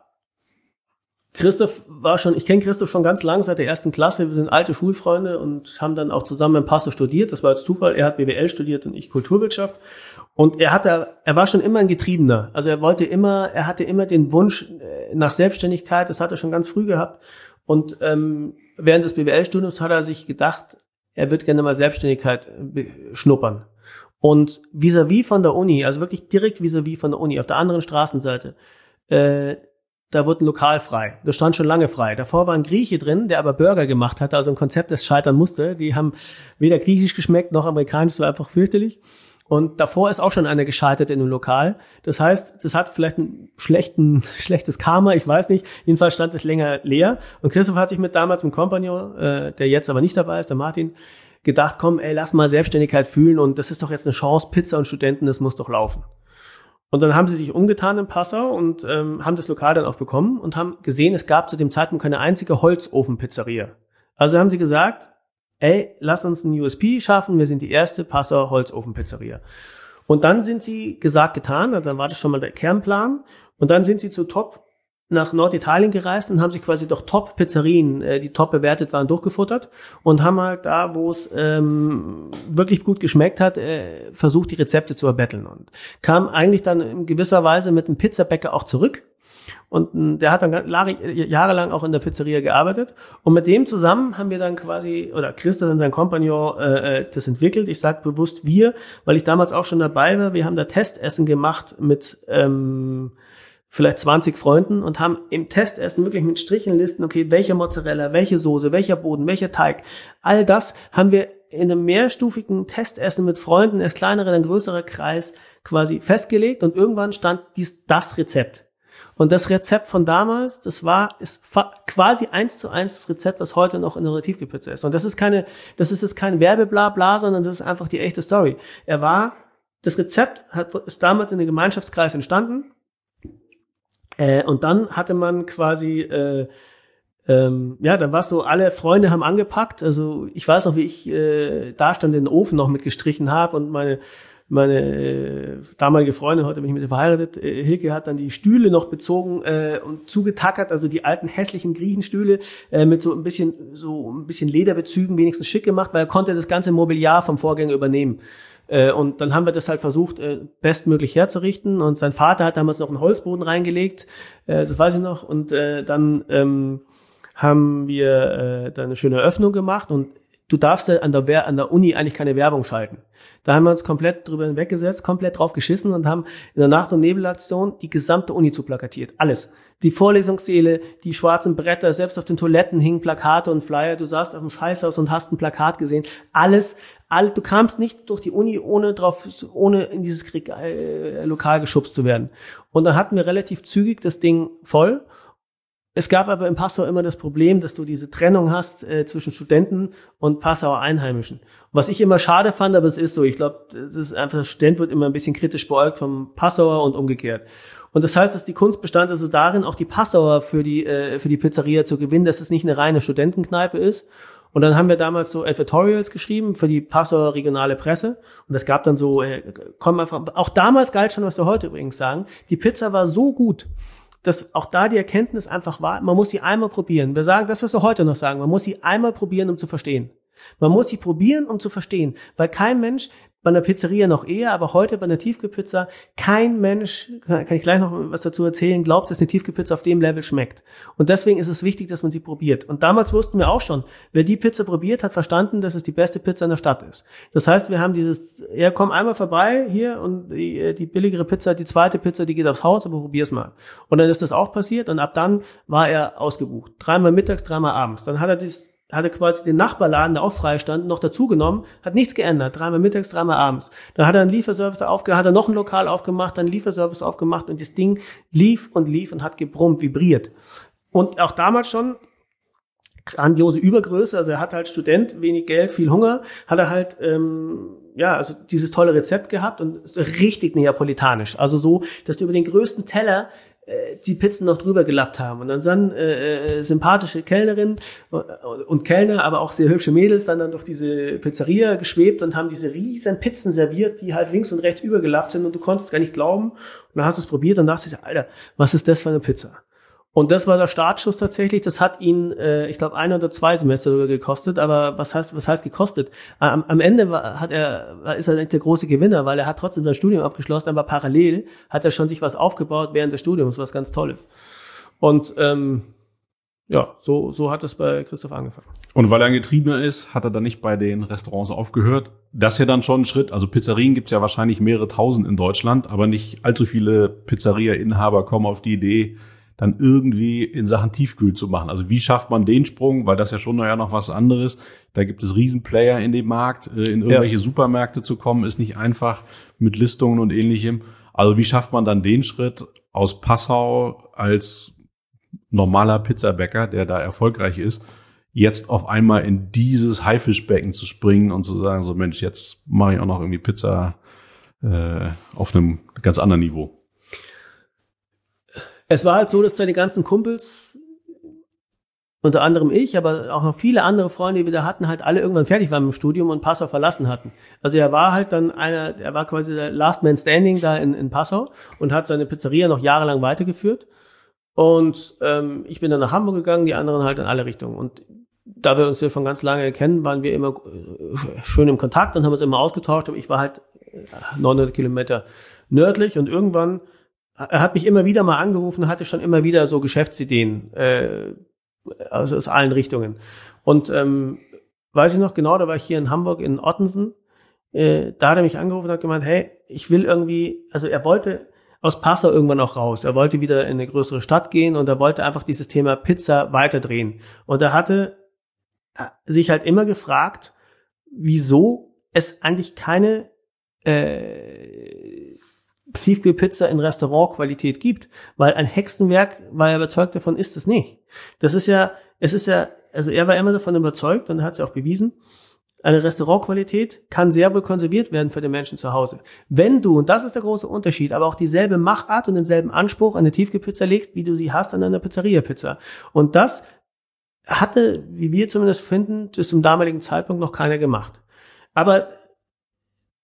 ich kenne Christoph schon ganz lang, seit der ersten Klasse. Wir sind alte Schulfreunde und haben dann auch zusammen in Passau studiert. Das war jetzt Zufall. Er hat BWL studiert und ich Kulturwirtschaft. Und er war schon immer ein Getriebener. Also er hatte immer den Wunsch nach Selbstständigkeit. Das hat er schon ganz früh gehabt. Und während des BWL-Studiums hat er sich gedacht, er wird gerne mal Selbstständigkeit schnuppern. Und vis-à-vis von der Uni, also wirklich direkt vis-à-vis von der Uni, auf der anderen Straßenseite, da wurde ein Lokal frei. Das stand schon lange frei. Davor war ein Grieche drin, der aber Burger gemacht hatte, also ein Konzept, das scheitern musste. Die haben weder griechisch geschmeckt, noch amerikanisch, das war einfach fürchterlich. Und davor ist auch schon einer gescheitert in einem Lokal. Das heißt, das hat vielleicht ein schlechtes Karma, ich weiß nicht. Jedenfalls stand es länger leer. Und Christoph hat sich damals mit Kompagnon, der jetzt aber nicht dabei ist, der Martin, gedacht, komm, lass mal Selbstständigkeit fühlen und das ist doch jetzt eine Chance, Pizza und Studenten, das muss doch laufen. Und dann haben sie sich umgetan in Passau und haben das Lokal dann auch bekommen und haben gesehen, es gab zu dem Zeitpunkt keine einzige Holzofenpizzeria. Also haben sie gesagt, lass uns einen USP schaffen, wir sind die erste Passauer Holzofenpizzeria. Und dann sind sie gesagt, getan, also dann war das schon mal der Kernplan, und dann sind sie zu Top nach Norditalien gereist und haben sich quasi durch Top-Pizzerien, die top bewertet waren, durchgefuttert und haben halt da, wo es wirklich gut geschmeckt hat, versucht, die Rezepte zu erbetteln. Und kam eigentlich dann in gewisser Weise mit einem Pizzabäcker auch zurück. Und der hat dann jahrelang auch in der Pizzeria gearbeitet. Und mit dem zusammen haben wir dann quasi, oder Christoph und sein Kompagnon, das entwickelt. Ich sage bewusst wir, weil ich damals auch schon dabei war. Wir haben da Testessen gemacht mit vielleicht 20 Freunden und haben im Testessen wirklich mit Strichenlisten, okay, welche Mozzarella, welche Soße, welcher Boden, welcher Teig. All das haben wir in einem mehrstufigen Testessen mit Freunden, erst kleinerer, dann größerer Kreis quasi festgelegt, und irgendwann stand das Rezept. Und das Rezept von damals, ist quasi 1:1 das Rezept, was heute noch in der Tiefkühlpizza ist. Und das ist jetzt kein Werbeblabla, sondern das ist einfach die echte Story. Das Rezept ist damals in einem Gemeinschaftskreis entstanden. Und dann hatte man quasi, dann war es so, alle Freunde haben angepackt. Also ich weiß noch, wie ich da stand, den Ofen noch mitgestrichen habe und meine meine damalige Freundin, heute bin ich mit ihr verheiratet, Hilke hat dann die Stühle noch bezogen und zugetackert, also die alten hässlichen Griechenstühle mit so ein bisschen Lederbezügen wenigstens schick gemacht, weil er konnte das ganze Mobiliar vom Vorgänger übernehmen. Und dann haben wir das halt versucht, bestmöglich herzurichten. Und sein Vater hat damals noch einen Holzboden reingelegt, das weiß ich noch. Und dann haben wir da eine schöne Eröffnung gemacht. Und du darfst ja an der Uni eigentlich keine Werbung schalten. Da haben wir uns komplett drüber hinweggesetzt, komplett drauf geschissen und haben in der Nacht- und Nebelaktion die gesamte Uni zu plakatiert. Alles. Die Vorlesungssäle, die schwarzen Bretter, selbst auf den Toiletten hingen Plakate und Flyer. Du saßt auf dem Scheißhaus und hast ein Plakat gesehen. Alles. Du kamst nicht durch die Uni, ohne in dieses Lokal geschubst zu werden. Und dann hatten wir relativ zügig das Ding voll. Es gab aber in Passau immer das Problem, dass du diese Trennung hast zwischen Studenten und Passauer Einheimischen. Was ich immer schade fand, aber es ist so. Ich glaube, das ist einfach, der Student wird immer ein bisschen kritisch beäugt vom Passauer und umgekehrt. Und das heißt, dass die Kunst bestand also darin, auch die Passauer für die Pizzeria zu gewinnen, dass es nicht eine reine Studentenkneipe ist. Und dann haben wir damals so Advertorials geschrieben für die Passauer regionale Presse. Und es gab dann so, komm einfach, auch damals galt schon, was wir heute übrigens sagen, die Pizza war so gut, dass auch da die Erkenntnis einfach war, man muss sie einmal probieren. Wir sagen das, was wir heute noch sagen, man muss sie einmal probieren, um zu verstehen. Man muss sie probieren, um zu verstehen, weil kein Mensch, bei einer Pizzeria noch eher, aber heute bei einer Tiefkühlpizza, kein Mensch, kann ich gleich noch was dazu erzählen, glaubt, dass eine Tiefkühlpizza auf dem Level schmeckt. Und deswegen ist es wichtig, dass man sie probiert. Und damals wussten wir auch schon, wer die Pizza probiert, hat verstanden, dass es die beste Pizza in der Stadt ist. Das heißt, wir haben komm einmal vorbei hier und die billigere Pizza, die zweite Pizza, die geht aufs Haus, aber probier's mal. Und dann ist das auch passiert und ab dann war er ausgebucht. 3-mal mittags, 3-mal abends. Dann hatte quasi den Nachbarladen, der auch frei stand, noch dazugenommen, hat nichts geändert. 3-mal mittags, 3-mal abends. Dann hat er einen Lieferservice aufgemacht, hat er noch ein Lokal aufgemacht, dann einen Lieferservice aufgemacht und das Ding lief und hat gebrummt, vibriert. Und auch damals schon grandiose Übergröße, also er hat halt Student, wenig Geld, viel Hunger, hat er halt, also dieses tolle Rezept gehabt und richtig neapolitanisch. Also so, dass du über den größten Teller die Pizzen noch drüber gelappt haben. Und dann sind sympathische Kellnerinnen und Kellner, aber auch sehr hübsche Mädels dann durch diese Pizzeria geschwebt und haben diese riesen Pizzen serviert, die halt links und rechts übergelappt sind und du konntest gar nicht glauben. Und dann hast du es probiert und dachtest dir, Alter, was ist das für eine Pizza? Und das war der Startschuss tatsächlich. Das hat ihn, ich glaube, 1 oder 2 Semester sogar gekostet. Aber was heißt gekostet? Am Ende ist er nicht der große Gewinner, weil er hat trotzdem sein Studium abgeschlossen, aber parallel hat er schon sich was aufgebaut während des Studiums, was ganz Tolles. Und so hat es bei Christoph angefangen. Und weil er ein Getriebener ist, hat er dann nicht bei den Restaurants aufgehört. Das ist ja dann schon ein Schritt. Also Pizzerien gibt's ja wahrscheinlich mehrere tausend in Deutschland, aber nicht allzu viele Pizzeria-Inhaber kommen auf die Idee, dann irgendwie in Sachen Tiefkühl zu machen. Also wie schafft man den Sprung? Weil das ja schon noch was anderes. Da gibt es Riesenplayer in dem Markt. In irgendwelche Supermärkte zu kommen, ist nicht einfach mit Listungen und Ähnlichem. Also wie schafft man dann den Schritt aus Passau als normaler Pizzabäcker, der da erfolgreich ist, jetzt auf einmal in dieses Haifischbecken zu springen und zu sagen, so Mensch, jetzt mache ich auch noch irgendwie Pizza auf einem ganz anderen Niveau. Es war halt so, dass seine ganzen Kumpels, unter anderem ich, aber auch noch viele andere Freunde, die wir da hatten, halt alle irgendwann fertig waren mit dem Studium und Passau verlassen hatten. Also er war halt dann er war quasi der Last Man Standing da in Passau und hat seine Pizzeria noch jahrelang weitergeführt. Und ich bin dann nach Hamburg gegangen, die anderen halt in alle Richtungen. Und da wir uns ja schon ganz lange kennen, waren wir immer schön im Kontakt und haben uns immer ausgetauscht. Aber ich war halt 900 Kilometer nördlich und irgendwann er hat mich immer wieder mal angerufen, hatte schon immer wieder so Geschäftsideen, also aus allen Richtungen. Und weiß ich noch genau, da war ich hier in Hamburg in Ottensen, da hat er mich angerufen und hat gemeint, hey, ich will irgendwie, also er wollte aus Passau irgendwann auch raus. Er wollte wieder in eine größere Stadt gehen und er wollte einfach dieses Thema Pizza weiterdrehen. Und er hatte sich halt immer gefragt, wieso es eigentlich keine Tiefkühlpizza in Restaurantqualität gibt, weil ein Hexenwerk, war er überzeugt davon, ist es nicht. Also er war immer davon überzeugt und hat es ja auch bewiesen, eine Restaurantqualität kann sehr wohl konserviert werden für den Menschen zu Hause. Wenn du, und das ist der große Unterschied, aber auch dieselbe Machart und denselben Anspruch an eine Tiefkühlpizza legst, wie du sie hast an einer Pizzeria-Pizza. Und das hatte, wie wir zumindest finden, bis zum damaligen Zeitpunkt noch keiner gemacht. Aber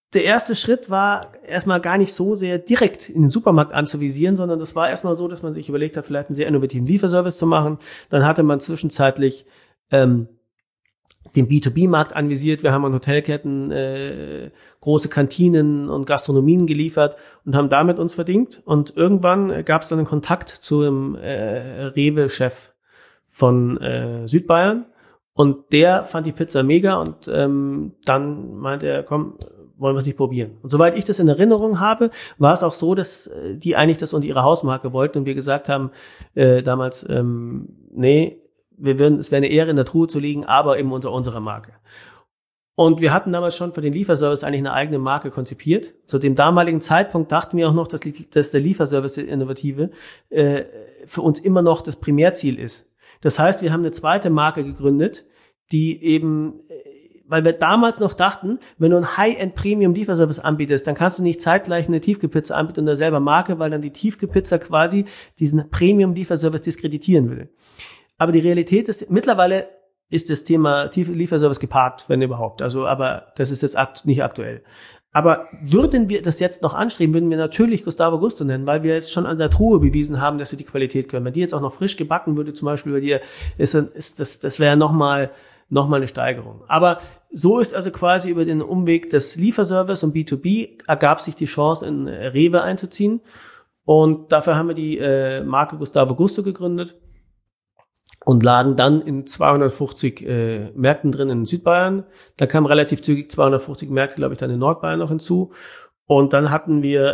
der erste Schritt war erstmal gar nicht so sehr direkt in den Supermarkt anzuvisieren, sondern das war erstmal so, dass man sich überlegt hat, vielleicht einen sehr innovativen Lieferservice zu machen. Dann hatte man zwischenzeitlich den B2B-Markt anvisiert. Wir haben an Hotelketten große Kantinen und Gastronomien geliefert und haben damit uns verdient. Und irgendwann gab es dann einen Kontakt zu dem Rewe-Chef von Südbayern. Und der fand die Pizza mega und dann meinte er, komm, wollen wir es nicht probieren. Und soweit ich das in Erinnerung habe, war es auch so, dass die eigentlich das unter ihre Hausmarke wollten und wir gesagt haben damals, nee, es wäre eine Ehre, in der Truhe zu liegen, aber eben unter unserer Marke. Und wir hatten damals schon für den Lieferservice eigentlich eine eigene Marke konzipiert. Zu dem damaligen Zeitpunkt dachten wir auch noch, dass der Lieferservice, der Innovative, für uns immer noch das Primärziel ist. Das heißt, wir haben eine zweite Marke gegründet, die eben, weil wir damals noch dachten, wenn du einen High-End-Premium-Lieferservice anbietest, dann kannst du nicht zeitgleich eine Tiefkühlpizza anbieten unter selber Marke, weil dann die Tiefkühlpizza quasi diesen Premium-Lieferservice diskreditieren würde. Aber die Realität ist, mittlerweile ist das Thema Lieferservice geparkt, wenn überhaupt. Also, aber das ist jetzt nicht aktuell. Aber würden wir das jetzt noch anstreben, würden wir natürlich Gustavo Gusto nennen, weil wir jetzt schon an der Truhe bewiesen haben, dass sie die Qualität können. Wenn die jetzt auch noch frisch gebacken würde, zum Beispiel bei dir, das wäre noch mal eine Steigerung. Aber so ist also quasi über den Umweg des Lieferservice und B2B ergab sich die Chance, in Rewe einzuziehen. Und dafür haben wir die Marke Gustavo Gusto gegründet und lagen dann in 250 Märkten drin in Südbayern. Da kamen relativ zügig 250 Märkte, glaube ich, dann in Nordbayern noch hinzu. Und dann hatten wir,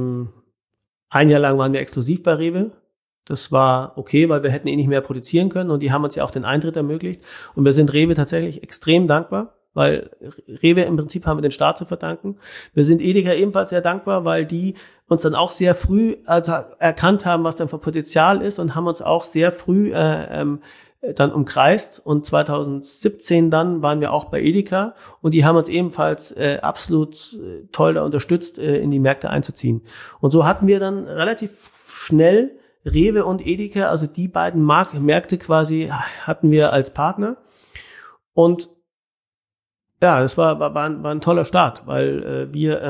ein Jahr lang waren wir exklusiv bei Rewe. Das war okay, weil wir hätten nicht mehr produzieren können und die haben uns ja auch den Eintritt ermöglicht. Und wir sind Rewe tatsächlich extrem dankbar, weil Rewe im Prinzip haben wir den Staat zu verdanken. Wir sind Edeka ebenfalls sehr dankbar, weil die uns dann auch sehr früh erkannt haben, was dann für Potenzial ist und haben uns auch sehr früh dann umkreist. Und 2017 dann waren wir auch bei Edeka und die haben uns ebenfalls absolut toll da unterstützt, in die Märkte einzuziehen. Und so hatten wir dann relativ schnell Rewe und Edeka, also die beiden Märkte quasi hatten wir als Partner. Und ja, das war ein toller Start, weil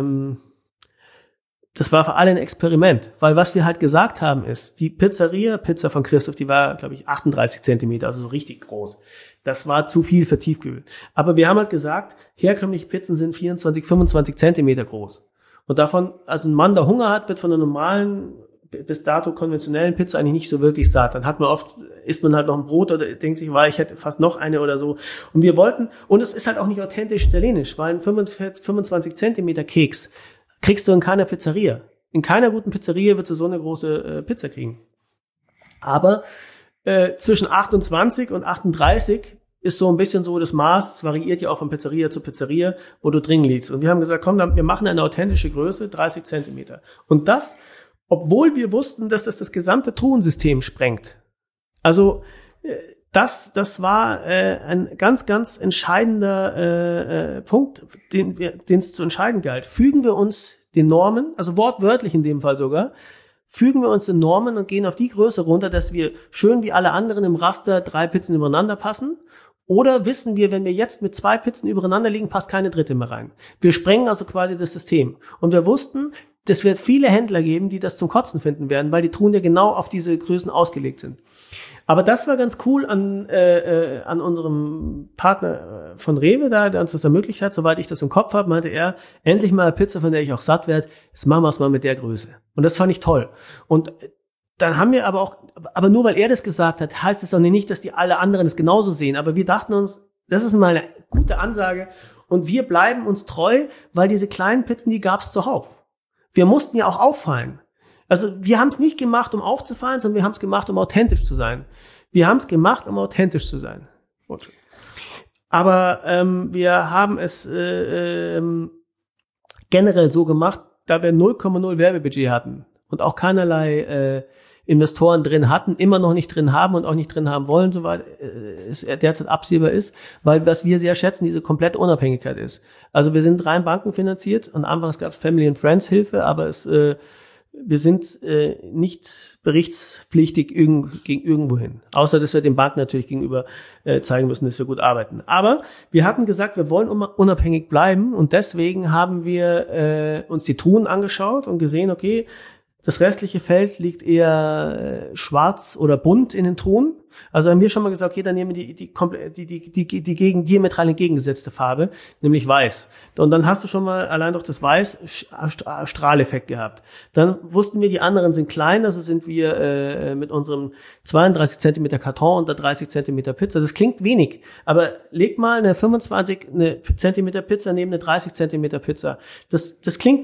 das war für alle ein Experiment. Weil was wir halt gesagt haben ist, die Pizza von Christoph, die war, glaube ich, 38 Zentimeter, also so richtig groß. Das war zu viel für Tiefkühl. Aber wir haben halt gesagt, herkömmliche Pizzen sind 24, 25 Zentimeter groß. Und davon, also ein Mann, der Hunger hat, wird von einer normalen, bis dato konventionellen Pizza eigentlich nicht so wirklich satt. Dann isst man halt noch ein Brot oder denkt sich, ich hätte fast noch eine oder so. Und wir wollten, und es ist halt auch nicht authentisch italienisch, weil ein 25 Zentimeter Keks kriegst du in keiner Pizzeria. In keiner guten Pizzeria wird du so eine große Pizza kriegen. Aber zwischen 28 und 38 ist so ein bisschen so das Maß, es variiert ja auch von Pizzeria zu Pizzeria, wo du drin liegst. Und wir haben gesagt, komm, wir machen eine authentische Größe, 30 Zentimeter. Und das, obwohl wir wussten, dass das gesamte Truhensystem sprengt. Also das war ein ganz, ganz entscheidender Punkt, den es zu entscheiden galt. Fügen wir uns den Normen, also wortwörtlich in dem Fall sogar, fügen wir uns den Normen und gehen auf die Größe runter, dass wir schön wie alle anderen im Raster 3 Pizzen übereinander passen. Oder wissen wir, wenn wir jetzt mit 2 Pizzen übereinander liegen, passt keine dritte mehr rein. Wir sprengen also quasi das System. Und wir wussten, das wird viele Händler geben, die das zum Kotzen finden werden, weil die Truhen ja genau auf diese Größen ausgelegt sind. Aber das war ganz cool an unserem Partner von Rewe da, der uns das ermöglicht hat. Soweit ich das im Kopf habe, meinte er, endlich mal eine Pizza, von der ich auch satt werde. Jetzt machen wir es mal mit der Größe. Und das fand ich toll. Und dann haben wir aber nur weil er das gesagt hat, heißt es auch nicht, dass die alle anderen es genauso sehen. Aber wir dachten uns, das ist mal eine gute Ansage. Und wir bleiben uns treu, weil diese kleinen Pizzen, die gab es zuhauf. Wir mussten ja auch auffallen. Also wir haben es nicht gemacht, um aufzufallen, sondern wir haben es gemacht, um authentisch zu sein. Wir haben es gemacht, um authentisch zu sein. Gut. Aber wir haben es generell so gemacht, da wir 0,0 Werbebudget hatten und auch keinerlei Investoren drin hatten, immer noch nicht drin haben und auch nicht drin haben wollen, soweit es derzeit absehbar ist, weil was wir sehr schätzen, diese komplette Unabhängigkeit ist. Also wir sind rein bankenfinanziert und anfangs gab es Family and Friends Hilfe, aber wir sind nicht berichtspflichtig gegen irgendwo hin. Außer, dass wir dem Banken natürlich gegenüber zeigen müssen, dass wir gut arbeiten. Aber wir hatten gesagt, wir wollen unabhängig bleiben und deswegen haben wir uns die Truhen angeschaut und gesehen, okay, das restliche Feld liegt eher schwarz oder bunt in den Truhen. Also haben wir schon mal gesagt, okay, dann nehmen wir die diametral entgegengesetzte Farbe, nämlich weiß. Und dann hast du schon mal allein durch das Weiß Strahleffekt gehabt. Dann wussten wir, die anderen sind klein, also sind wir mit unserem 32 Zentimeter Karton unter 30 Zentimeter Pizza. Das klingt wenig, aber leg mal eine 25 Zentimeter Pizza neben eine 30 Zentimeter Pizza. Das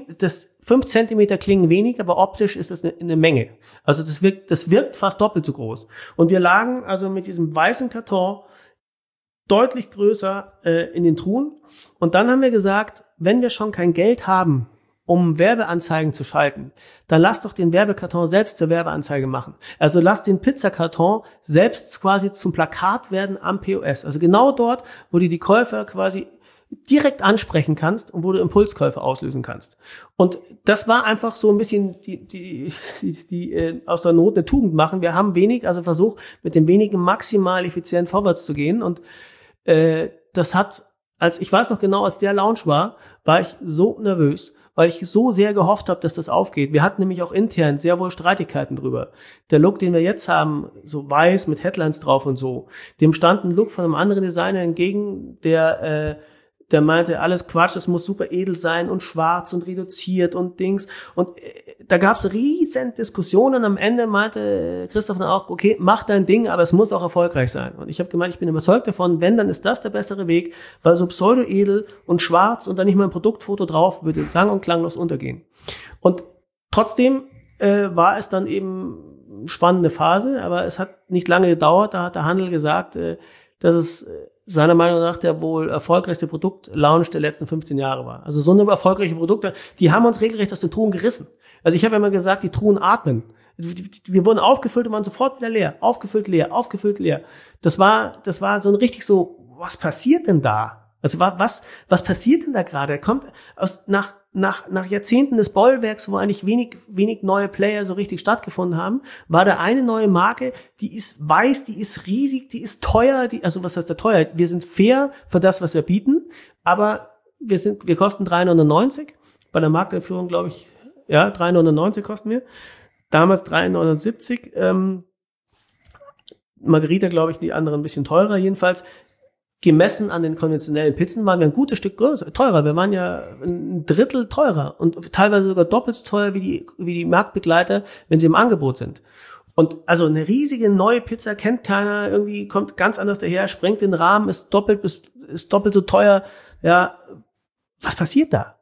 5 Zentimeter klingen wenig, aber optisch ist das eine Menge. Also das wirkt fast doppelt so groß. Und wir lagen also mit diesem weißen Karton deutlich größer in den Truhen. Und dann haben wir gesagt, wenn wir schon kein Geld haben, um Werbeanzeigen zu schalten, dann lass doch den Werbekarton selbst zur Werbeanzeige machen. Also lass den Pizzakarton selbst quasi zum Plakat werden am POS. Also genau dort, wo du die Käufer quasi direkt ansprechen kannst und wo du Impulskäufe auslösen kannst. Und das war einfach so ein bisschen die aus der Not eine Tugend machen. Wir haben also versucht, mit dem wenigen maximal effizient vorwärts zu gehen. Und das hat, ich weiß noch genau, als der Launch war ich so nervös, weil ich so sehr gehofft habe, dass das aufgeht. Wir hatten nämlich auch intern sehr wohl Streitigkeiten drüber. Der Look, den wir jetzt haben, so weiß mit Headlines drauf und so, dem stand ein Look von einem anderen Designer entgegen, der meinte, alles Quatsch, es muss super edel sein und schwarz und reduziert und Dings. Und da gab's riesen Diskussionen. Am Ende meinte Christoph dann auch, okay, mach dein Ding, aber es muss auch erfolgreich sein. Und ich habe gemeint, ich bin überzeugt davon, wenn, dann ist das der bessere Weg, weil so pseudo-edel und schwarz und dann nicht mal ein Produktfoto drauf würde sang- und klanglos untergehen. Und trotzdem war es dann eben eine spannende Phase, aber es hat nicht lange gedauert. Da hat der Handel gesagt, dass es seiner Meinung nach der wohl erfolgreichste Produktlaunch der letzten 15 Jahre war. Also so eine erfolgreiche Produkte, die haben uns regelrecht aus den Truhen gerissen. Also ich habe ja immer gesagt, die Truhen atmen. Wir wurden aufgefüllt und waren sofort wieder leer. Aufgefüllt, leer, aufgefüllt, leer. Das war so ein richtig so, was passiert denn da? Also was passiert denn da gerade? Kommt nach Jahrzehnten des Bollwerks, wo eigentlich wenig neue Player so richtig stattgefunden haben, war da eine neue Marke, die ist weiß, die ist riesig, die ist teuer, also was heißt da teuer? Wir sind fair für das, was wir bieten, aber wir kosten 3,99. Bei der Markteinführung, glaube ich, ja, 3,99 kosten wir. Damals 3,79. Margarita, glaube ich, die anderen ein bisschen teurer. Jedenfalls, gemessen an den konventionellen Pizzen waren wir ein gutes Stück teurer. Wir waren ja ein Drittel teurer und teilweise sogar doppelt so teuer wie die Marktbegleiter, wenn sie im Angebot sind. Und also eine riesige neue Pizza kennt keiner, irgendwie kommt ganz anders daher, sprengt den Rahmen, ist doppelt so teuer. Ja, was passiert da?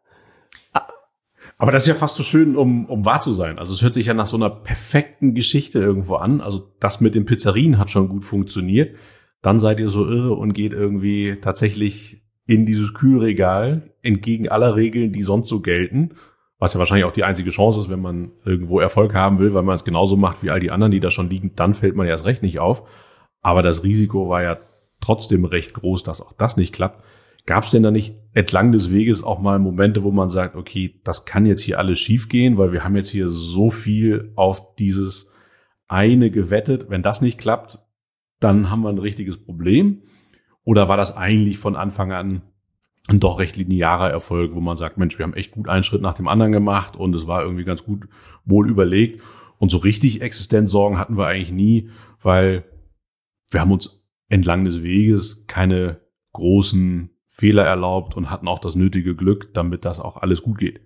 Aber das ist ja fast so schön, um wahr zu sein. Also es hört sich ja nach so einer perfekten Geschichte irgendwo an. Also das mit den Pizzerien hat schon gut funktioniert. Dann seid ihr so irre und geht irgendwie tatsächlich in dieses Kühlregal entgegen aller Regeln, die sonst so gelten. Was ja wahrscheinlich auch die einzige Chance ist, wenn man irgendwo Erfolg haben will, weil man es genauso macht wie all die anderen, die da schon liegen, dann fällt man ja erst recht nicht auf. Aber das Risiko war ja trotzdem recht groß, dass auch das nicht klappt. Gab es denn da nicht entlang des Weges auch mal Momente, wo man sagt, okay, das kann jetzt hier alles schief gehen, weil wir haben jetzt hier so viel auf dieses eine gewettet. Wenn das nicht klappt, dann haben wir ein richtiges Problem? Oder war das eigentlich von Anfang an ein doch recht linearer Erfolg, wo man sagt, Mensch, wir haben echt gut einen Schritt nach dem anderen gemacht und es war irgendwie ganz gut wohl überlegt. Und so richtig Existenzsorgen hatten wir eigentlich nie, weil wir haben uns entlang des Weges keine großen Fehler erlaubt und hatten auch das nötige Glück, damit das auch alles gut geht.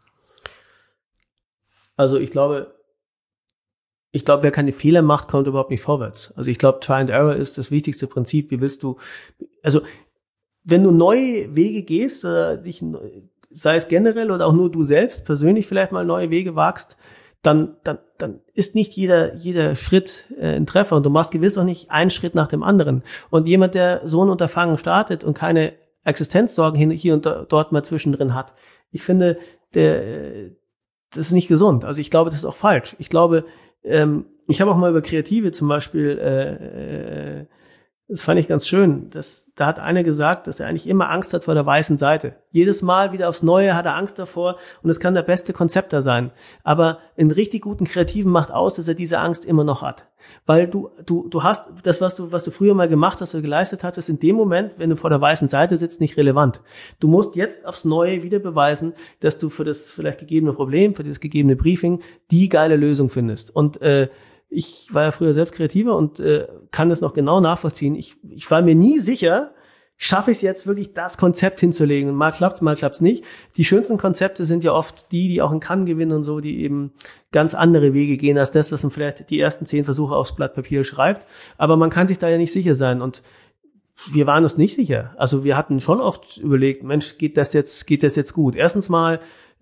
Also ich glaube, wer keine Fehler macht, kommt überhaupt nicht vorwärts. Also ich glaube, Try and Error ist das wichtigste Prinzip. Also wenn du neue Wege gehst, sei es generell oder auch nur du selbst persönlich vielleicht mal neue Wege wagst, dann ist nicht jeder Schritt ein Treffer und du machst gewiss auch nicht einen Schritt nach dem anderen. Und jemand, der so ein Unterfangen startet und keine Existenzsorgen hier und dort mal zwischendrin hat, ich finde, das ist nicht gesund. Also ich glaube, das ist auch falsch. Ich glaube, ich habe auch mal über Kreative zum Beispiel Das fand ich ganz schön. Da hat einer gesagt, dass er eigentlich immer Angst hat vor der weißen Seite. Jedes Mal wieder aufs Neue hat er Angst davor und es kann der beste Konzepter sein. Aber einen richtig guten Kreativen macht aus, dass er diese Angst immer noch hat. Weil du hast das, was du früher mal gemacht hast oder geleistet hast, ist in dem Moment, wenn du vor der weißen Seite sitzt, nicht relevant. Du musst jetzt aufs Neue wieder beweisen, dass du für das vielleicht gegebene Problem, für das gegebene Briefing die geile Lösung findest. Und ich war ja früher selbst Kreativer und kann das noch genau nachvollziehen. Ich war mir nie sicher, schaffe ich es jetzt wirklich, das Konzept hinzulegen. Und mal klappt's nicht. Die schönsten Konzepte sind ja oft die auch in Cannes gewinnen und so, die eben ganz andere Wege gehen als das, was man vielleicht die ersten 10 Versuche aufs Blatt Papier schreibt. Aber man kann sich da ja nicht sicher sein. Und wir waren uns nicht sicher. Also wir hatten schon oft überlegt, Mensch, geht das jetzt gut? Erstens mal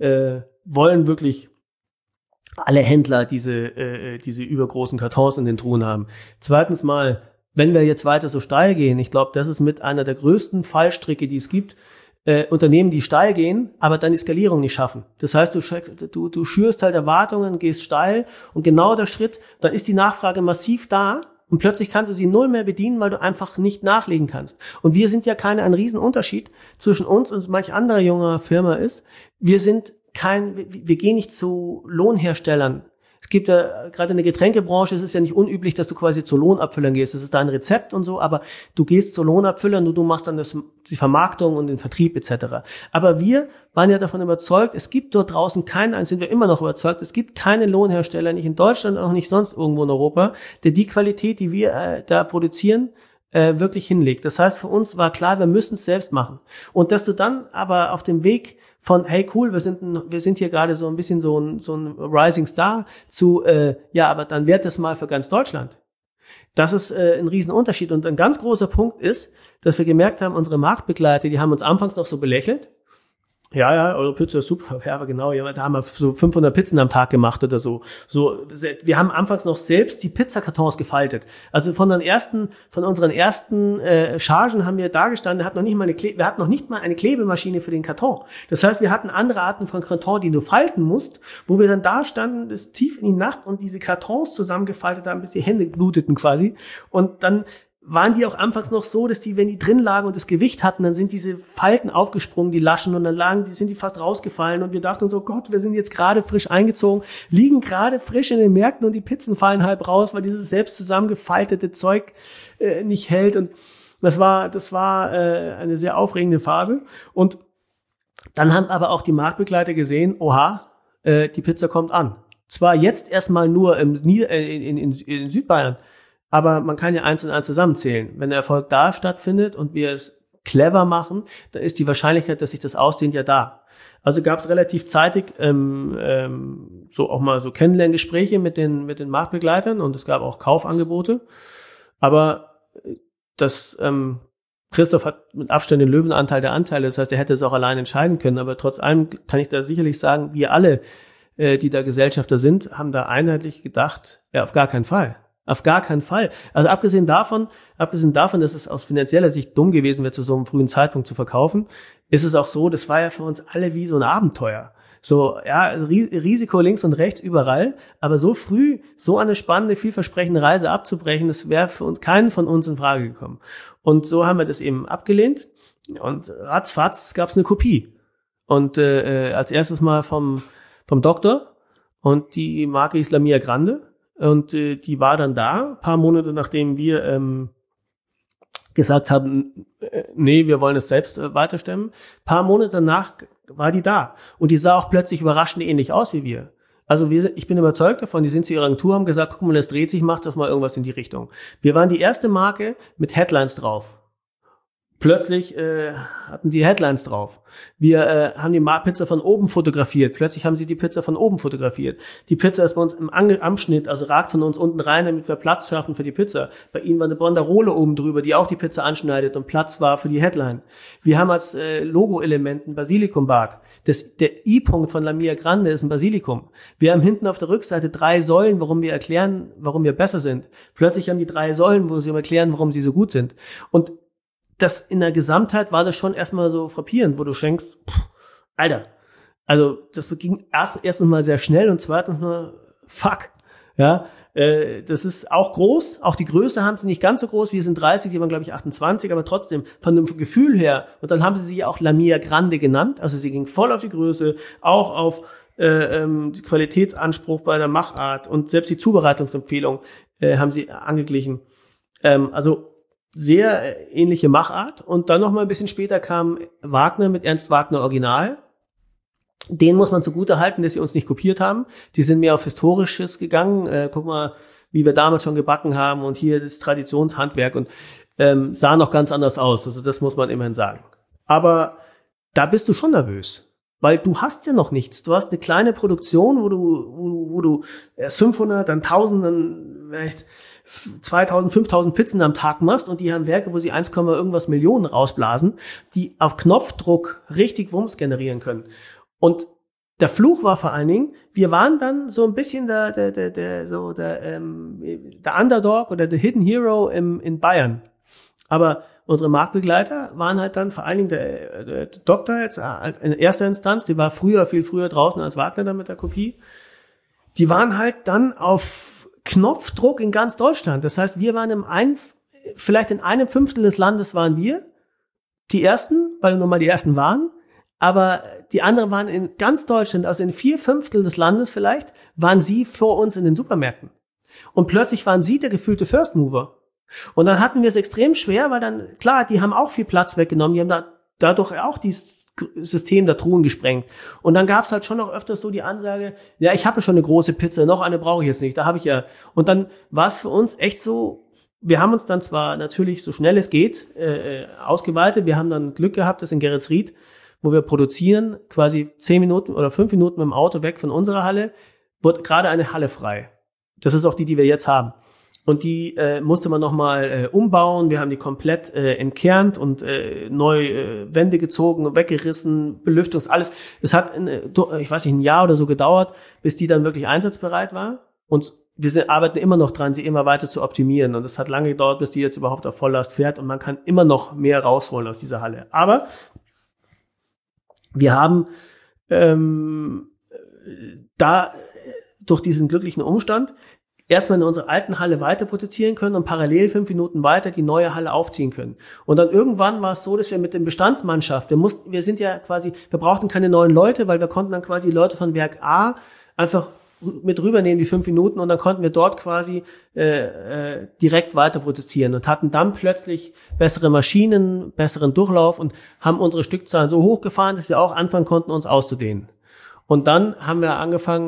wollen wirklich alle Händler diese übergroßen Kartons in den Truhen haben. Zweitens mal, wenn wir jetzt weiter so steil gehen, ich glaube, das ist mit einer der größten Fallstricke, die es gibt, Unternehmen, die steil gehen, aber dann die Skalierung nicht schaffen. Das heißt, du schürst halt Erwartungen, gehst steil und genau der Schritt, dann ist die Nachfrage massiv da und plötzlich kannst du sie null mehr bedienen, weil du einfach nicht nachlegen kannst. Und wir sind ja ein Riesenunterschied zwischen uns und manch anderer junger Firma ist, wir gehen nicht zu Lohnherstellern. Es gibt ja gerade in der Getränkebranche, es ist ja nicht unüblich, dass du quasi zu Lohnabfüllern gehst. Das ist da ein Rezept und so, aber du gehst zu Lohnabfüllern und du machst dann die Vermarktung und den Vertrieb etc. Aber wir waren ja davon überzeugt, es gibt dort draußen sind wir immer noch überzeugt, es gibt keinen Lohnhersteller, nicht in Deutschland, auch nicht sonst irgendwo in Europa, der die Qualität, die wir da produzieren, wirklich hinlegt. Das heißt, für uns war klar, wir müssen es selbst machen. Und dass du dann aber auf dem Weg von, hey cool, wir sind hier gerade so ein bisschen so ein Rising Star zu, aber dann wird das mal für ganz Deutschland. Das ist ein Riesenunterschied. Und ein ganz großer Punkt ist, dass wir gemerkt haben, unsere Marktbegleiter, die haben uns anfangs noch so belächelt. Ja, eure Pizza ist super. Ja, aber genau, da haben wir so 500 Pizzen am Tag gemacht oder so. Wir haben anfangs noch selbst die Pizzakartons gefaltet. Also von unseren ersten Chargen haben wir da gestanden, wir hatten noch nicht mal eine Klebemaschine für den Karton. Das heißt, wir hatten andere Arten von Karton, die du falten musst, wo wir dann da standen, bis tief in die Nacht und diese Kartons zusammengefaltet haben, bis die Hände bluteten quasi. Und dann waren die auch anfangs noch so, dass wenn die drin lagen und das Gewicht hatten, dann sind diese Falten aufgesprungen, die Laschen, und dann sind die fast rausgefallen und wir dachten so, Gott, wir sind jetzt gerade frisch eingezogen, liegen gerade frisch in den Märkten und die Pizzen fallen halb raus, weil dieses selbst zusammengefaltete Zeug nicht hält. Und das war eine sehr aufregende Phase. Und dann haben aber auch die Marktbegleiter gesehen, oha, die Pizza kommt an. Zwar jetzt erstmal nur in Südbayern, aber man kann ja 1 und 1 zusammenzählen. Wenn der Erfolg da stattfindet und wir es clever machen, dann ist die Wahrscheinlichkeit, dass sich das ausdehnt, ja da. Also gab es relativ zeitig so auch mal so Kennenlerngespräche mit den Marktbegleitern und es gab auch Kaufangebote. Aber Christoph hat mit Abstand den Löwenanteil der Anteile, das heißt, er hätte es auch allein entscheiden können. Aber trotz allem kann ich da sicherlich sagen, wir alle, die da Gesellschafter sind, haben da einheitlich gedacht, ja, auf gar keinen Fall. Auf gar keinen Fall. Also abgesehen davon, dass es aus finanzieller Sicht dumm gewesen wäre, zu so einem frühen Zeitpunkt zu verkaufen, ist es auch so, das war ja für uns alle wie so ein Abenteuer. So, ja, also Risiko links und rechts überall, aber so früh so eine spannende, vielversprechende Reise abzubrechen, das wäre für uns keinen von uns in Frage gekommen. Und so haben wir das eben abgelehnt und ratzfatz gab es eine Kopie. Und als erstes mal vom Doktor, und die Marke ist Lamia Grande. Und die war dann da, ein paar Monate nachdem wir gesagt haben, nee, wir wollen es selbst weiterstemmen. Ein paar Monate danach war die da. Und die sah auch plötzlich überraschend ähnlich aus wie wir. Also ich bin überzeugt davon, die sind zu ihrer Agentur, haben gesagt, guck mal, das dreht sich, mach doch mal irgendwas in die Richtung. Wir waren die erste Marke mit Headlines drauf. Plötzlich hatten die Headlines drauf. Wir haben die Pizza von oben fotografiert. Plötzlich haben sie die Pizza von oben fotografiert. Die Pizza ist bei uns im Anschnitt, also ragt von uns unten rein, damit wir Platz schaffen für die Pizza. Bei ihnen war eine Banderole oben drüber, die auch die Pizza anschneidet und Platz war für die Headline. Wir haben als Logo-Element ein Basilikumbark. Der I-Punkt von Lamia Grande ist ein Basilikum. Wir haben hinten auf der Rückseite 3 Säulen, warum wir erklären, warum wir besser sind. Plötzlich haben die 3 Säulen, wo sie erklären, warum sie so gut sind. Und das in der Gesamtheit war das schon erstmal so frappierend, wo du denkst, Alter, also das ging erstens mal sehr schnell und zweitens mal fuck, ja, Das ist auch groß, auch die Größe haben sie nicht ganz so groß, wir sind 30, die waren glaube ich 28, aber trotzdem von dem Gefühl her, und dann haben sie sie auch La Mia Grande genannt, also sie ging voll auf die Größe, auch auf Qualitätsanspruch bei der Machart und selbst die Zubereitungsempfehlung haben sie angeglichen. Also sehr ähnliche Machart. Und dann noch mal ein bisschen später kam Wagner mit Ernst Wagner Original. Den muss man zugutehalten, dass sie uns nicht kopiert haben. Die sind mehr auf Historisches gegangen. Guck mal, wie wir damals schon gebacken haben und hier das Traditionshandwerk und sah noch ganz anders aus. Also das muss man immerhin sagen. Aber da bist du schon nervös. Weil du hast ja noch nichts. Du hast eine kleine Produktion, wo du erst 500, dann 1000, dann vielleicht 2000, 5000 Pizzen am Tag machst und die haben Werke, wo sie 1, irgendwas Millionen rausblasen, die auf Knopfdruck richtig Wumms generieren können. Und der Fluch war vor allen Dingen, wir waren dann so ein bisschen der Underdog oder der Hidden Hero in Bayern. Aber unsere Marktbegleiter waren halt dann vor allen Dingen der Doktor jetzt in erster Instanz, die war viel früher draußen als Wagner dann mit der Kopie. Die waren halt dann auf Knopfdruck in ganz Deutschland. Das heißt, wir waren vielleicht in einem Fünftel des Landes waren wir die Ersten, weil wir nun mal die Ersten waren. Aber die anderen waren in ganz Deutschland, also in 4/5 des Landes vielleicht, waren sie vor uns in den Supermärkten. Und plötzlich waren sie der gefühlte First Mover. Und dann hatten wir es extrem schwer, weil dann, klar, die haben auch viel Platz weggenommen, die haben dadurch auch dieses System der Truhen gesprengt. Und dann gab es halt schon noch öfters so die Ansage, ja, ich habe schon eine große Pizza, noch eine brauche ich jetzt nicht, da habe ich ja. Und dann war es für uns echt so, wir haben uns dann zwar natürlich so schnell es geht ausgeweitet, wir haben dann Glück gehabt, dass in Geretsried, wo wir produzieren, quasi 10 Minuten oder 5 Minuten mit dem Auto weg von unserer Halle, wurde gerade eine Halle frei. Das ist auch die wir jetzt haben. Und die musste man nochmal umbauen. Wir haben die komplett entkernt und neu Wände gezogen, weggerissen, alles. Es hat, ich weiß nicht, ein Jahr oder so gedauert, bis die dann wirklich einsatzbereit war. Und wir arbeiten immer noch dran, sie immer weiter zu optimieren. Und es hat lange gedauert, bis die jetzt überhaupt auf Volllast fährt. Und man kann immer noch mehr rausholen aus dieser Halle. Aber wir haben da durch diesen glücklichen Umstand erstmal in unserer alten Halle weiter produzieren können und parallel 5 Minuten weiter die neue Halle aufziehen können. Und dann irgendwann war es so, dass wir mit den Bestandsmannschaft, wir brauchten keine neuen Leute, weil wir konnten dann quasi Leute von Werk A einfach mit rübernehmen, die 5 Minuten, und dann konnten wir dort quasi direkt weiter produzieren und hatten dann plötzlich bessere Maschinen, besseren Durchlauf und haben unsere Stückzahlen so hochgefahren, dass wir auch anfangen konnten, uns auszudehnen. Und dann haben wir angefangen,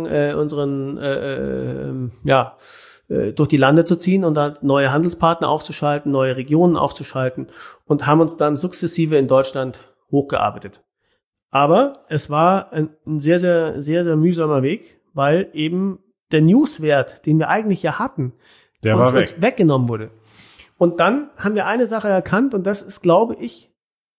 durch die Lande zu ziehen und dann neue Handelspartner aufzuschalten, neue Regionen aufzuschalten und haben uns dann sukzessive in Deutschland hochgearbeitet. Aber es war ein sehr, sehr, sehr, sehr mühsamer Weg, weil eben der Newswert, den wir eigentlich ja hatten, uns weggenommen wurde. Und dann haben wir eine Sache erkannt, und das ist, glaube ich,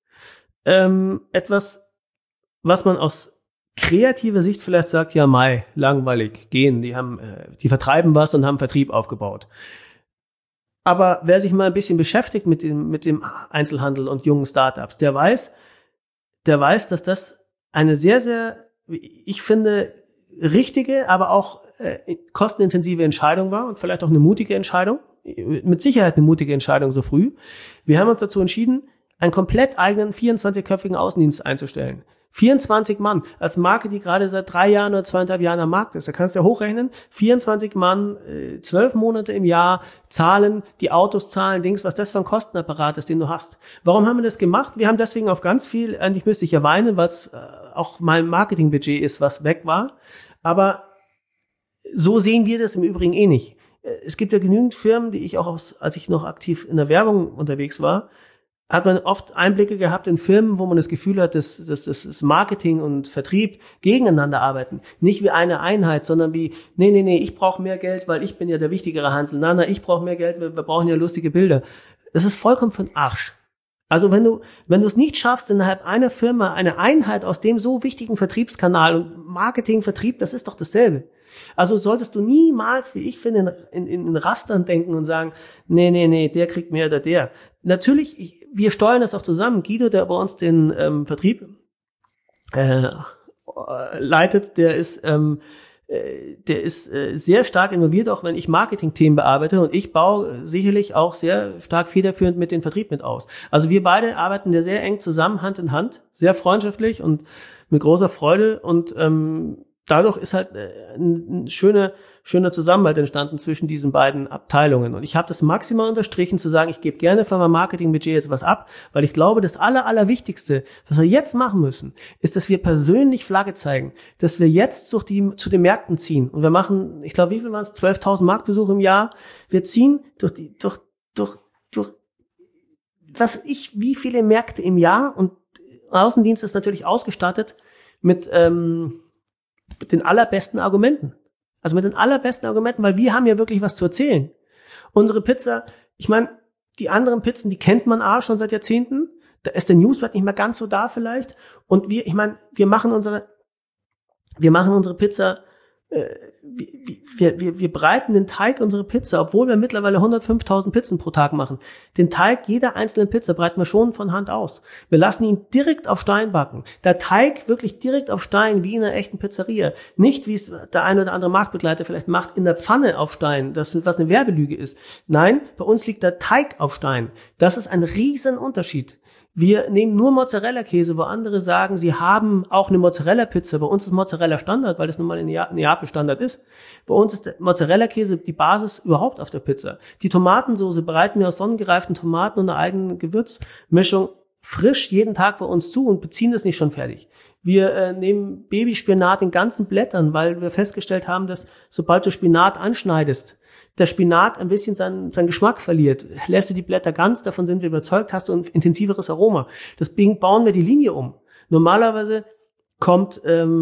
etwas, was man aus kreativer Sicht vielleicht sagt, ja, langweilig, die vertreiben was und haben Vertrieb aufgebaut. Aber wer sich mal ein bisschen beschäftigt mit dem Einzelhandel und jungen Startups, der weiß, dass das eine sehr, sehr, ich finde, richtige, aber auch kostenintensive Entscheidung war und vielleicht auch eine mutige Entscheidung. Mit Sicherheit eine mutige Entscheidung so früh. Wir haben uns dazu entschieden, einen komplett eigenen 24-köpfigen Außendienst einzustellen. 24 Mann, als Marke, die gerade seit 3 Jahren oder 2,5 Jahren am Markt ist. Da kannst du ja hochrechnen, 24 Mann, 12 Monate im Jahr, zahlen, die Autos zahlen, was das für ein Kostenapparat ist, den du hast. Warum haben wir das gemacht? Wir haben deswegen auf ganz viel, eigentlich müsste ich ja weinen, weil es auch mein Marketingbudget ist, was weg war. Aber so sehen wir das im Übrigen eh nicht. Es gibt ja genügend Firmen, die ich auch als ich noch aktiv in der Werbung unterwegs war, hat man oft Einblicke gehabt in Firmen, wo man das Gefühl hat, dass Marketing und Vertrieb gegeneinander arbeiten. Nicht wie eine Einheit, sondern wie, nee, ich brauche mehr Geld, weil ich bin ja der wichtigere Hansel. Na, ich brauche mehr Geld, wir brauchen ja lustige Bilder. Das ist vollkommen für den Arsch. Also wenn du es nicht schaffst, innerhalb einer Firma eine Einheit aus dem so wichtigen Vertriebskanal, und Marketing, Vertrieb, das ist doch dasselbe. Also solltest du niemals, wie ich finde, in Rastern denken und sagen, nee, der kriegt mehr oder der. Natürlich, wir steuern das auch zusammen. Guido, der bei uns den Vertrieb leitet, der ist der ist sehr stark involviert, auch wenn ich Marketingthemen bearbeite, und ich baue sicherlich auch sehr stark federführend mit dem Vertrieb mit aus. Also wir beide arbeiten da sehr eng zusammen, Hand in Hand, sehr freundschaftlich und mit großer Freude, und dadurch ist halt ein schöner Zusammenhalt entstanden zwischen diesen beiden Abteilungen. Und ich habe das maximal unterstrichen, zu sagen, ich gebe gerne von meinem Marketingbudget jetzt was ab, weil ich glaube, das Allerwichtigste, was wir jetzt machen müssen, ist, dass wir persönlich Flagge zeigen, dass wir jetzt zu den Märkten ziehen. Und wir machen, ich glaube, wie viel waren es? 12.000 Marktbesuche im Jahr. Wir ziehen durch wie viele Märkte im Jahr, und Außendienst ist natürlich ausgestattet mit den allerbesten Argumenten. Also mit den allerbesten Argumenten, weil wir haben ja wirklich was zu erzählen. Unsere Pizza, ich meine, die anderen Pizzen, die kennt man schon seit Jahrzehnten. Da ist der Newswert nicht mehr ganz so da vielleicht. Und wir machen unsere Pizza, wir breiten den Teig unserer Pizza, obwohl wir mittlerweile 105.000 Pizzen pro Tag machen. Den Teig jeder einzelnen Pizza breiten wir schon von Hand aus. Wir lassen ihn direkt auf Stein backen. Der Teig wirklich direkt auf Stein, wie in einer echten Pizzeria. Nicht, wie es der ein oder andere Marktbegleiter vielleicht macht, in der Pfanne auf Stein, was eine Werbelüge ist. Nein, bei uns liegt der Teig auf Stein. Das ist ein riesen Unterschied. Wir nehmen nur Mozzarella-Käse, wo andere sagen, sie haben auch eine Mozzarella-Pizza. Bei uns ist Mozzarella Standard, weil das nun mal in Neapel Standard ist. Bei uns ist der Mozzarella-Käse die Basis überhaupt auf der Pizza. Die Tomatensoße bereiten wir aus sonnengereiften Tomaten und einer eigenen Gewürzmischung frisch jeden Tag bei uns zu und beziehen das nicht schon fertig. Wir nehmen Babyspinat in ganzen Blättern, weil wir festgestellt haben, dass sobald du Spinat anschneidest, der Spinat ein bisschen seinen Geschmack verliert. Lässt du die Blätter ganz, davon sind wir überzeugt, hast du ein intensiveres Aroma. Deswegen bauen wir die Linie um. Normalerweise kommt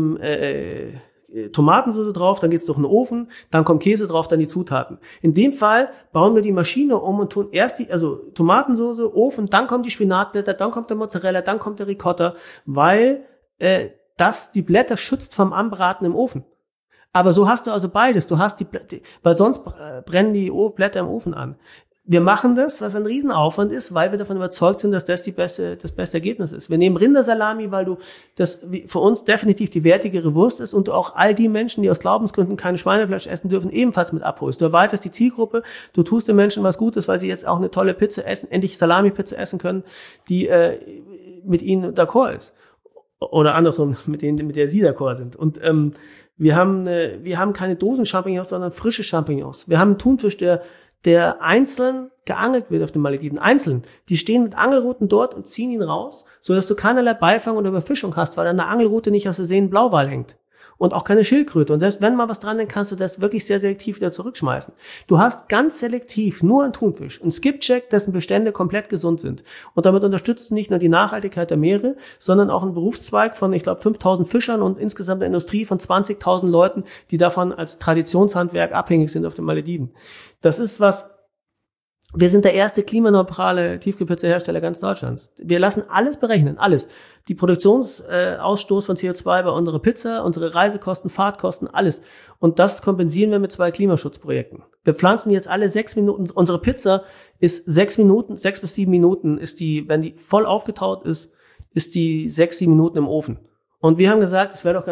Tomatensauce drauf, dann geht's durch den Ofen, dann kommt Käse drauf, dann die Zutaten. In dem Fall bauen wir die Maschine um und tun erst Tomatensauce, Ofen, dann kommen die Spinatblätter, dann kommt der Mozzarella, dann kommt der Ricotta, weil das die Blätter schützt vom Anbraten im Ofen. Aber so hast du also beides. Du hast weil sonst brennen die Blätter im Ofen an. Wir machen das, was ein Riesenaufwand ist, weil wir davon überzeugt sind, dass das das beste Ergebnis ist. Wir nehmen Rindersalami, weil das für uns definitiv die wertigere Wurst ist und du auch all die Menschen, die aus Glaubensgründen kein Schweinefleisch essen dürfen, ebenfalls mit abholst. Du erweiterst die Zielgruppe, du tust den Menschen was Gutes, weil sie jetzt auch eine tolle Pizza essen, endlich Salami-Pizza essen können, die mit ihnen d'accord ist. Oder andersrum, mit der sie d'accord sind. Und wir haben keine Dosen-Champignons, sondern frische Champignons. Wir haben einen Thunfisch, der einzeln geangelt wird auf den Malediven. Einzeln. Die stehen mit Angelruten dort und ziehen ihn raus, sodass du keinerlei Beifang oder Überfischung hast, weil an der Angelrute nicht aus Versehen Blauwal hängt. Und auch keine Schildkröte. Und selbst wenn mal was dran ist, kannst du das wirklich sehr selektiv wieder zurückschmeißen. Du hast ganz selektiv nur einen Thunfisch, einen Skipjack, dessen Bestände komplett gesund sind. Und damit unterstützt du nicht nur die Nachhaltigkeit der Meere, sondern auch einen Berufszweig von, ich glaube, 5.000 Fischern und insgesamt eine Industrie von 20.000 Leuten, die davon als Traditionshandwerk abhängig sind auf den Malediven. Das ist wir sind der erste klimaneutrale Tiefkühlpizza-Hersteller ganz Deutschlands. Wir lassen alles berechnen, alles. Die Produktionsausstoß von CO2 bei unserer Pizza, unsere Reisekosten, Fahrtkosten, alles. Und das kompensieren wir mit 2 Klimaschutzprojekten. Wir pflanzen jetzt alle 6 Minuten, unsere Pizza ist 6 bis 7 Minuten wenn die voll aufgetaut ist die 6, 7 Minuten im Ofen. Und wir haben gesagt, es wäre doch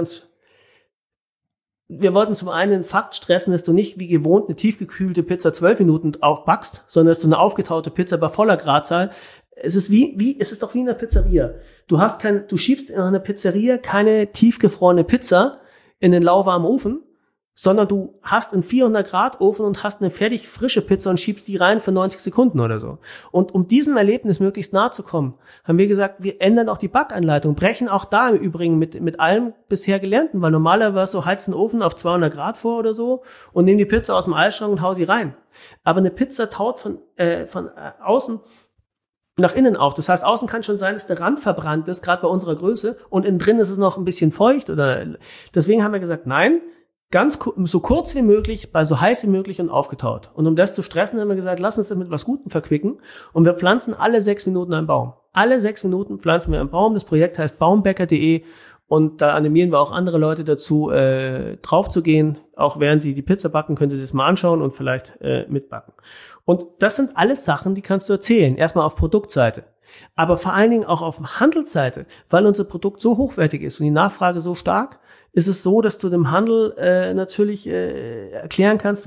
wir wollten zum einen den Fakt stressen, dass du nicht wie gewohnt eine tiefgekühlte Pizza 12 Minuten aufbackst, sondern dass du eine aufgetaute Pizza bei voller Gradzahl. Es ist doch wie in einer Pizzeria. Du schiebst in einer Pizzeria keine tiefgefrorene Pizza in den lauwarmen Ofen, sondern du hast einen 400-Grad-Ofen und hast eine fertig frische Pizza und schiebst die rein für 90 Sekunden oder so. Und um diesem Erlebnis möglichst nahe zu kommen, haben wir gesagt, wir ändern auch die Backanleitung, brechen auch da im Übrigen mit allem bisher Gelernten, weil normalerweise so heizt den Ofen auf 200 Grad vor oder so und nehmen die Pizza aus dem Eisschrank und hau sie rein. Aber eine Pizza taut von außen nach innen auf. Das heißt, außen kann schon sein, dass der Rand verbrannt ist, gerade bei unserer Größe, und innen drin ist es noch ein bisschen feucht. Deswegen haben wir gesagt, nein, so kurz wie möglich, bei so heiß wie möglich und aufgetaut. Und um das zu stressen, haben wir gesagt, lass uns das mit was Gutem verquicken. Und wir pflanzen alle 6 Minuten einen Baum. Alle 6 Minuten pflanzen wir einen Baum. Das Projekt heißt baumbäcker.de. Und da animieren wir auch andere Leute dazu, drauf zu gehen. Auch während sie die Pizza backen, können sie sich das mal anschauen und vielleicht mitbacken. Und das sind alles Sachen, die kannst du erzählen. Erstmal auf Produktseite. Aber vor allen Dingen auch auf der Handelsseite, weil unser Produkt so hochwertig ist und die Nachfrage so stark, ist es so, dass du dem Handel natürlich erklären kannst,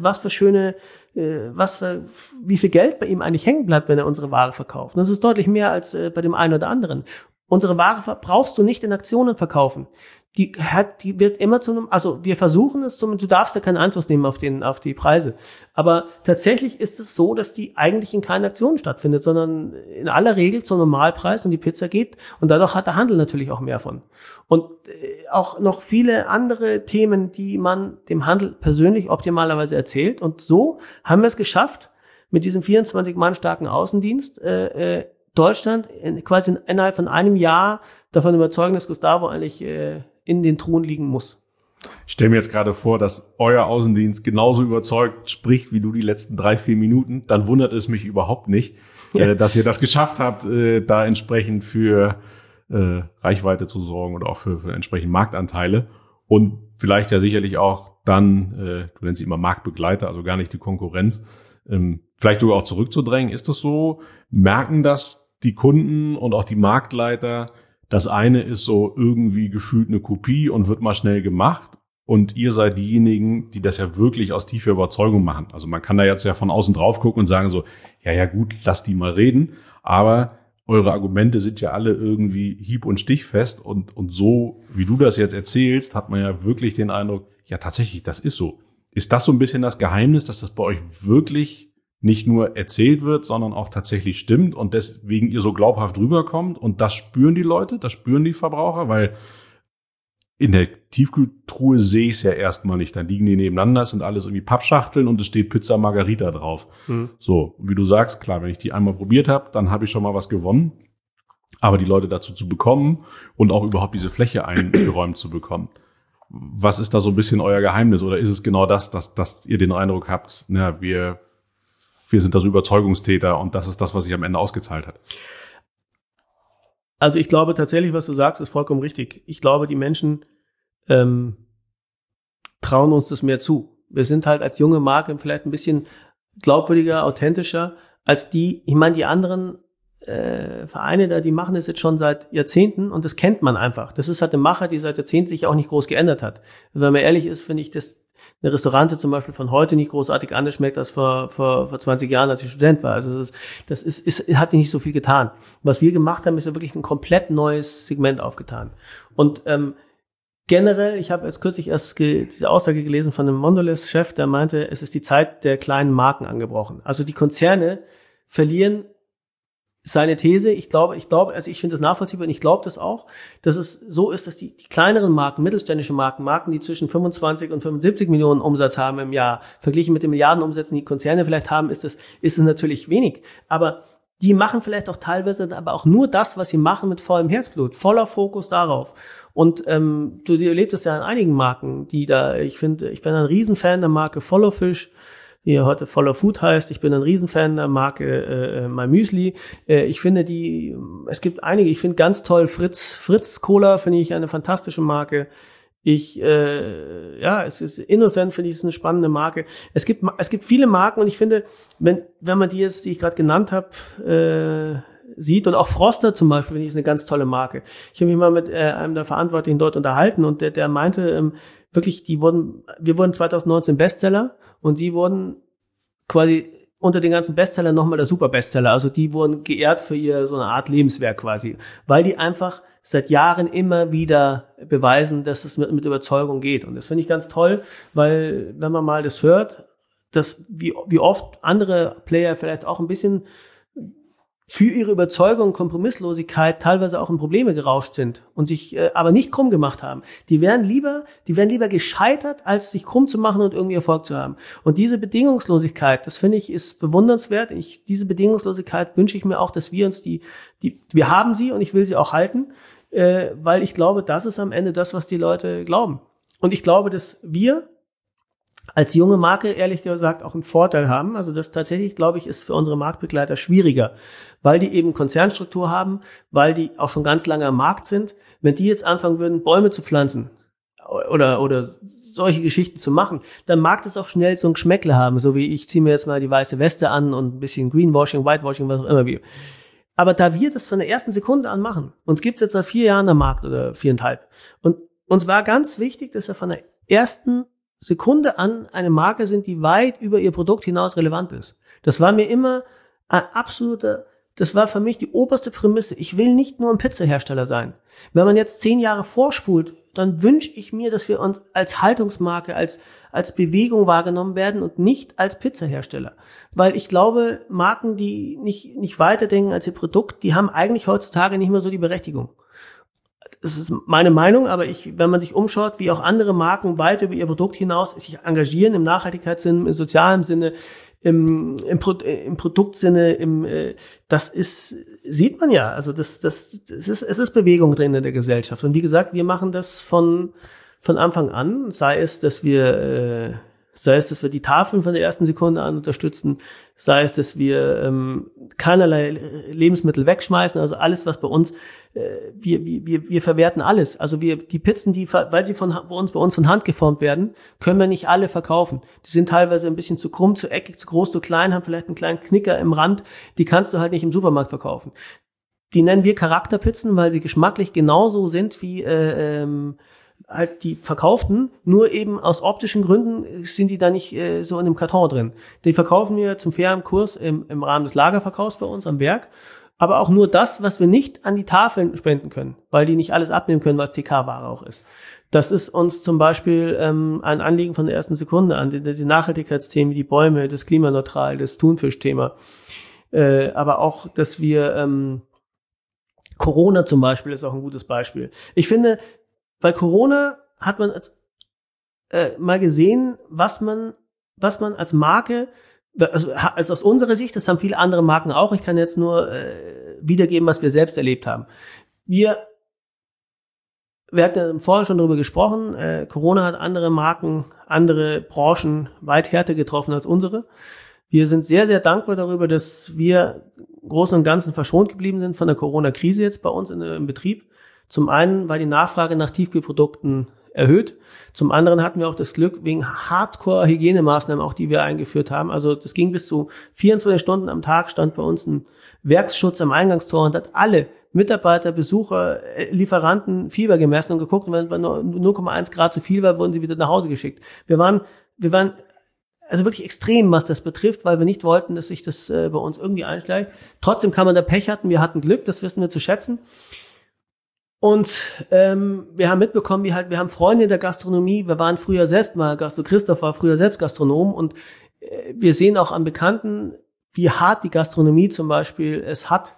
wie viel Geld bei ihm eigentlich hängen bleibt, wenn er unsere Ware verkauft. Und das ist deutlich mehr als bei dem einen oder anderen. Unsere Ware brauchst du nicht in Aktionen verkaufen. Die wird immer wir versuchen es du darfst ja keinen Einfluss nehmen auf die Preise. Aber tatsächlich ist es so, dass die eigentlich in keinen Aktionen stattfindet, sondern in aller Regel zum Normalpreis und die Pizza geht. Und dadurch hat der Handel natürlich auch mehr von. Und auch noch viele andere Themen, die man dem Handel persönlich optimalerweise erzählt. Und so haben wir es geschafft, mit diesem 24 Mann starken Außendienst, Deutschland quasi innerhalb von einem Jahr davon überzeugen, dass Gustavo eigentlich in den Truhen liegen muss. Ich stelle mir jetzt gerade vor, dass euer Außendienst genauso überzeugt spricht wie du die letzten 3-4 Minuten. Dann wundert es mich überhaupt nicht, dass ihr das geschafft habt, da entsprechend für Reichweite zu sorgen oder auch für entsprechend Marktanteile. Und vielleicht ja sicherlich auch dann, du nennst sie immer Marktbegleiter, also gar nicht die Konkurrenz, vielleicht sogar auch zurückzudrängen. Ist das so? Merken das die Kunden und auch die Marktleiter? Das eine ist so irgendwie gefühlt eine Kopie und wird mal schnell gemacht. Und ihr seid diejenigen, die das ja wirklich aus tiefer Überzeugung machen. Also man kann da jetzt ja von außen drauf gucken und sagen so, ja gut, lass die mal reden. Aber eure Argumente sind ja alle irgendwie hieb- und stichfest. Und so, wie du das jetzt erzählst, hat man ja wirklich den Eindruck, ja tatsächlich, das ist so. Ist das so ein bisschen das Geheimnis, dass das bei euch wirklich nicht nur erzählt wird, sondern auch tatsächlich stimmt und deswegen ihr so glaubhaft rüberkommt? Und das spüren die Leute, das spüren die Verbraucher, weil in der Tiefkühltruhe sehe ich es ja erstmal nicht. Dann liegen die nebeneinander, es sind alles irgendwie Pappschachteln und es steht Pizza Margherita drauf. So, wie du sagst, klar, wenn ich die einmal probiert habe, dann habe ich schon mal was gewonnen. Aber die Leute dazu zu bekommen und auch überhaupt diese Fläche eingeräumt zu bekommen. Was ist da so ein bisschen euer Geheimnis? Oder ist es genau das, dass ihr den Eindruck habt, na, wir sind da so Überzeugungstäter und das ist das, was sich am Ende ausgezahlt hat? Also ich glaube tatsächlich, was du sagst, ist vollkommen richtig. Ich glaube, die Menschen trauen uns das mehr zu. Wir sind halt als junge Marke vielleicht ein bisschen glaubwürdiger, authentischer als die anderen Vereine da, die machen das jetzt schon seit Jahrzehnten und das kennt man einfach. Das ist halt eine Mache, die seit Jahrzehnten sich auch nicht groß geändert hat. Wenn man ehrlich ist, finde ich, dass eine Restaurante zum Beispiel von heute nicht großartig anders schmeckt als vor 20 Jahren, als ich Student war. Also das hat nicht so viel getan. Was wir gemacht haben, ist ja wirklich ein komplett neues Segment aufgetan. Und generell, ich habe jetzt kürzlich erst diese Aussage gelesen von einem Mondelez-Chef, der meinte, es ist die Zeit der kleinen Marken angebrochen. Also die Konzerne verlieren seine These, ich glaube, also ich finde das nachvollziehbar und ich glaube das auch, dass es so ist, dass die kleineren Marken, mittelständische Marken, die zwischen 25 und 75 Millionen Umsatz haben im Jahr, verglichen mit den Milliardenumsätzen, die Konzerne vielleicht haben, ist es natürlich wenig. Aber die machen vielleicht auch teilweise aber auch nur das, was sie machen, mit vollem Herzblut, voller Fokus darauf. Und du erlebst es ja an einigen Marken, ich bin ein Riesenfan der Marke Follow Fish, die heute Follow Food heißt. Ich bin ein Riesenfan der Marke My Müsli. Ich finde es gibt einige, ich finde ganz toll Fritz Cola, finde ich eine fantastische Marke. Es ist Innocent, finde ich, ist eine spannende Marke. Es gibt viele Marken und ich finde, wenn man die ich gerade genannt habe, sieht und auch Froster zum Beispiel, finde ich, ist eine ganz tolle Marke. Ich habe mich mal mit einem der Verantwortlichen dort unterhalten und der meinte wirklich, wir wurden 2019 Bestseller und die wurden quasi unter den ganzen Bestsellern nochmal der Superbestseller. Also die wurden geehrt für ihr so eine Art Lebenswerk quasi, weil die einfach seit Jahren immer wieder beweisen, dass es mit Überzeugung geht. Und das finde ich ganz toll, weil wenn man mal das hört, dass wie oft andere Player vielleicht auch ein bisschen für ihre Überzeugung, Kompromisslosigkeit teilweise auch in Probleme gerauscht sind und sich aber nicht krumm gemacht haben. Die wären lieber gescheitert, als sich krumm zu machen und irgendwie Erfolg zu haben. Und diese Bedingungslosigkeit, das finde ich, ist bewundernswert. Diese Bedingungslosigkeit wünsche ich mir auch, dass wir uns wir haben sie und ich will sie auch halten, weil ich glaube, das ist am Ende das, was die Leute glauben. Und ich glaube, dass wir als junge Marke, ehrlich gesagt, auch einen Vorteil haben. Also das tatsächlich, glaube ich, ist für unsere Marktbegleiter schwieriger, weil die eben Konzernstruktur haben, weil die auch schon ganz lange am Markt sind. Wenn die jetzt anfangen würden, Bäume zu pflanzen oder solche Geschichten zu machen, dann mag das auch schnell so ein Geschmäckle haben, so wie ich ziehe mir jetzt mal die weiße Weste an und ein bisschen Greenwashing, Whitewashing, was auch immer. Aber da wir das von der ersten Sekunde an machen, uns gibt's jetzt seit 4 Jahren am Markt oder 4,5. Und uns war ganz wichtig, dass wir von der ersten Sekunde an eine Marke sind, die weit über ihr Produkt hinaus relevant ist. Das war mir immer das war für mich die oberste Prämisse. Ich will nicht nur ein Pizzahersteller sein. Wenn man jetzt 10 Jahre vorspult, dann wünsche ich mir, dass wir uns als Haltungsmarke, als Bewegung wahrgenommen werden und nicht als Pizzahersteller. Weil ich glaube, Marken, die nicht weiterdenken als ihr Produkt, die haben eigentlich heutzutage nicht mehr so die Berechtigung. Das ist meine Meinung, aber wenn man sich umschaut, wie auch andere Marken weit über ihr Produkt hinaus sich engagieren, im Nachhaltigkeitssinn, im sozialen Sinne, im Produktsinne, sieht man ja. Also es ist Bewegung drin in der Gesellschaft. Und wie gesagt, wir machen das von Anfang an, sei es, dass wir die Tafeln von der ersten Sekunde an unterstützen, sei es, dass wir keinerlei Lebensmittel wegschmeißen, also alles, was bei uns, wir verwerten alles. Also die Pizzen, weil sie bei uns von Hand geformt werden, können wir nicht alle verkaufen. Die sind teilweise ein bisschen zu krumm, zu eckig, zu groß, zu klein, haben vielleicht einen kleinen Knicker im Rand, die kannst du halt nicht im Supermarkt verkaufen. Die nennen wir Charakterpizzen, weil sie geschmacklich genauso sind wie halt die verkauften, nur eben aus optischen Gründen sind die da nicht so in dem Karton drin. Die verkaufen wir zum fairen Kurs im Rahmen des Lagerverkaufs bei uns am Werk, aber auch nur das, was wir nicht an die Tafeln spenden können, weil die nicht alles abnehmen können, was TK-Ware auch ist. Das ist uns zum Beispiel ein Anliegen von der ersten Sekunde an, diese Nachhaltigkeitsthemen wie die Bäume, das Klimaneutral, das Thunfischthema, aber auch, dass wir Corona zum Beispiel ist auch ein gutes Beispiel. Ich finde, bei Corona hat man mal gesehen, was man als Marke, also aus unserer Sicht, das haben viele andere Marken auch, ich kann jetzt nur wiedergeben, was wir selbst erlebt haben. Wir hatten ja vorher schon darüber gesprochen, Corona hat andere Marken, andere Branchen weit härter getroffen als unsere. Wir sind sehr, sehr dankbar darüber, dass wir im Großen und Ganzen verschont geblieben sind von der Corona-Krise jetzt bei uns im Betrieb. Zum einen war die Nachfrage nach Tiefkühlprodukten erhöht. Zum anderen hatten wir auch das Glück, wegen Hardcore-Hygienemaßnahmen, auch die wir eingeführt haben. Also das ging bis zu 24 Stunden am Tag, stand bei uns ein Werksschutz am Eingangstor und hat alle Mitarbeiter, Besucher, Lieferanten Fieber gemessen und geguckt. Und wenn es 0,1 Grad zu viel war, wurden sie wieder nach Hause geschickt. Wir waren also wirklich extrem, was das betrifft, weil wir nicht wollten, dass sich das bei uns irgendwie einschleicht. Trotzdem kann man da Pech hatten. Wir hatten Glück, das wissen wir zu schätzen. Und wir haben mitbekommen, wir haben Freunde in der Gastronomie, wir waren früher selbst mal Christoph war früher selbst Gastronom und wir sehen auch an Bekannten, wie hart die Gastronomie zum Beispiel es hat,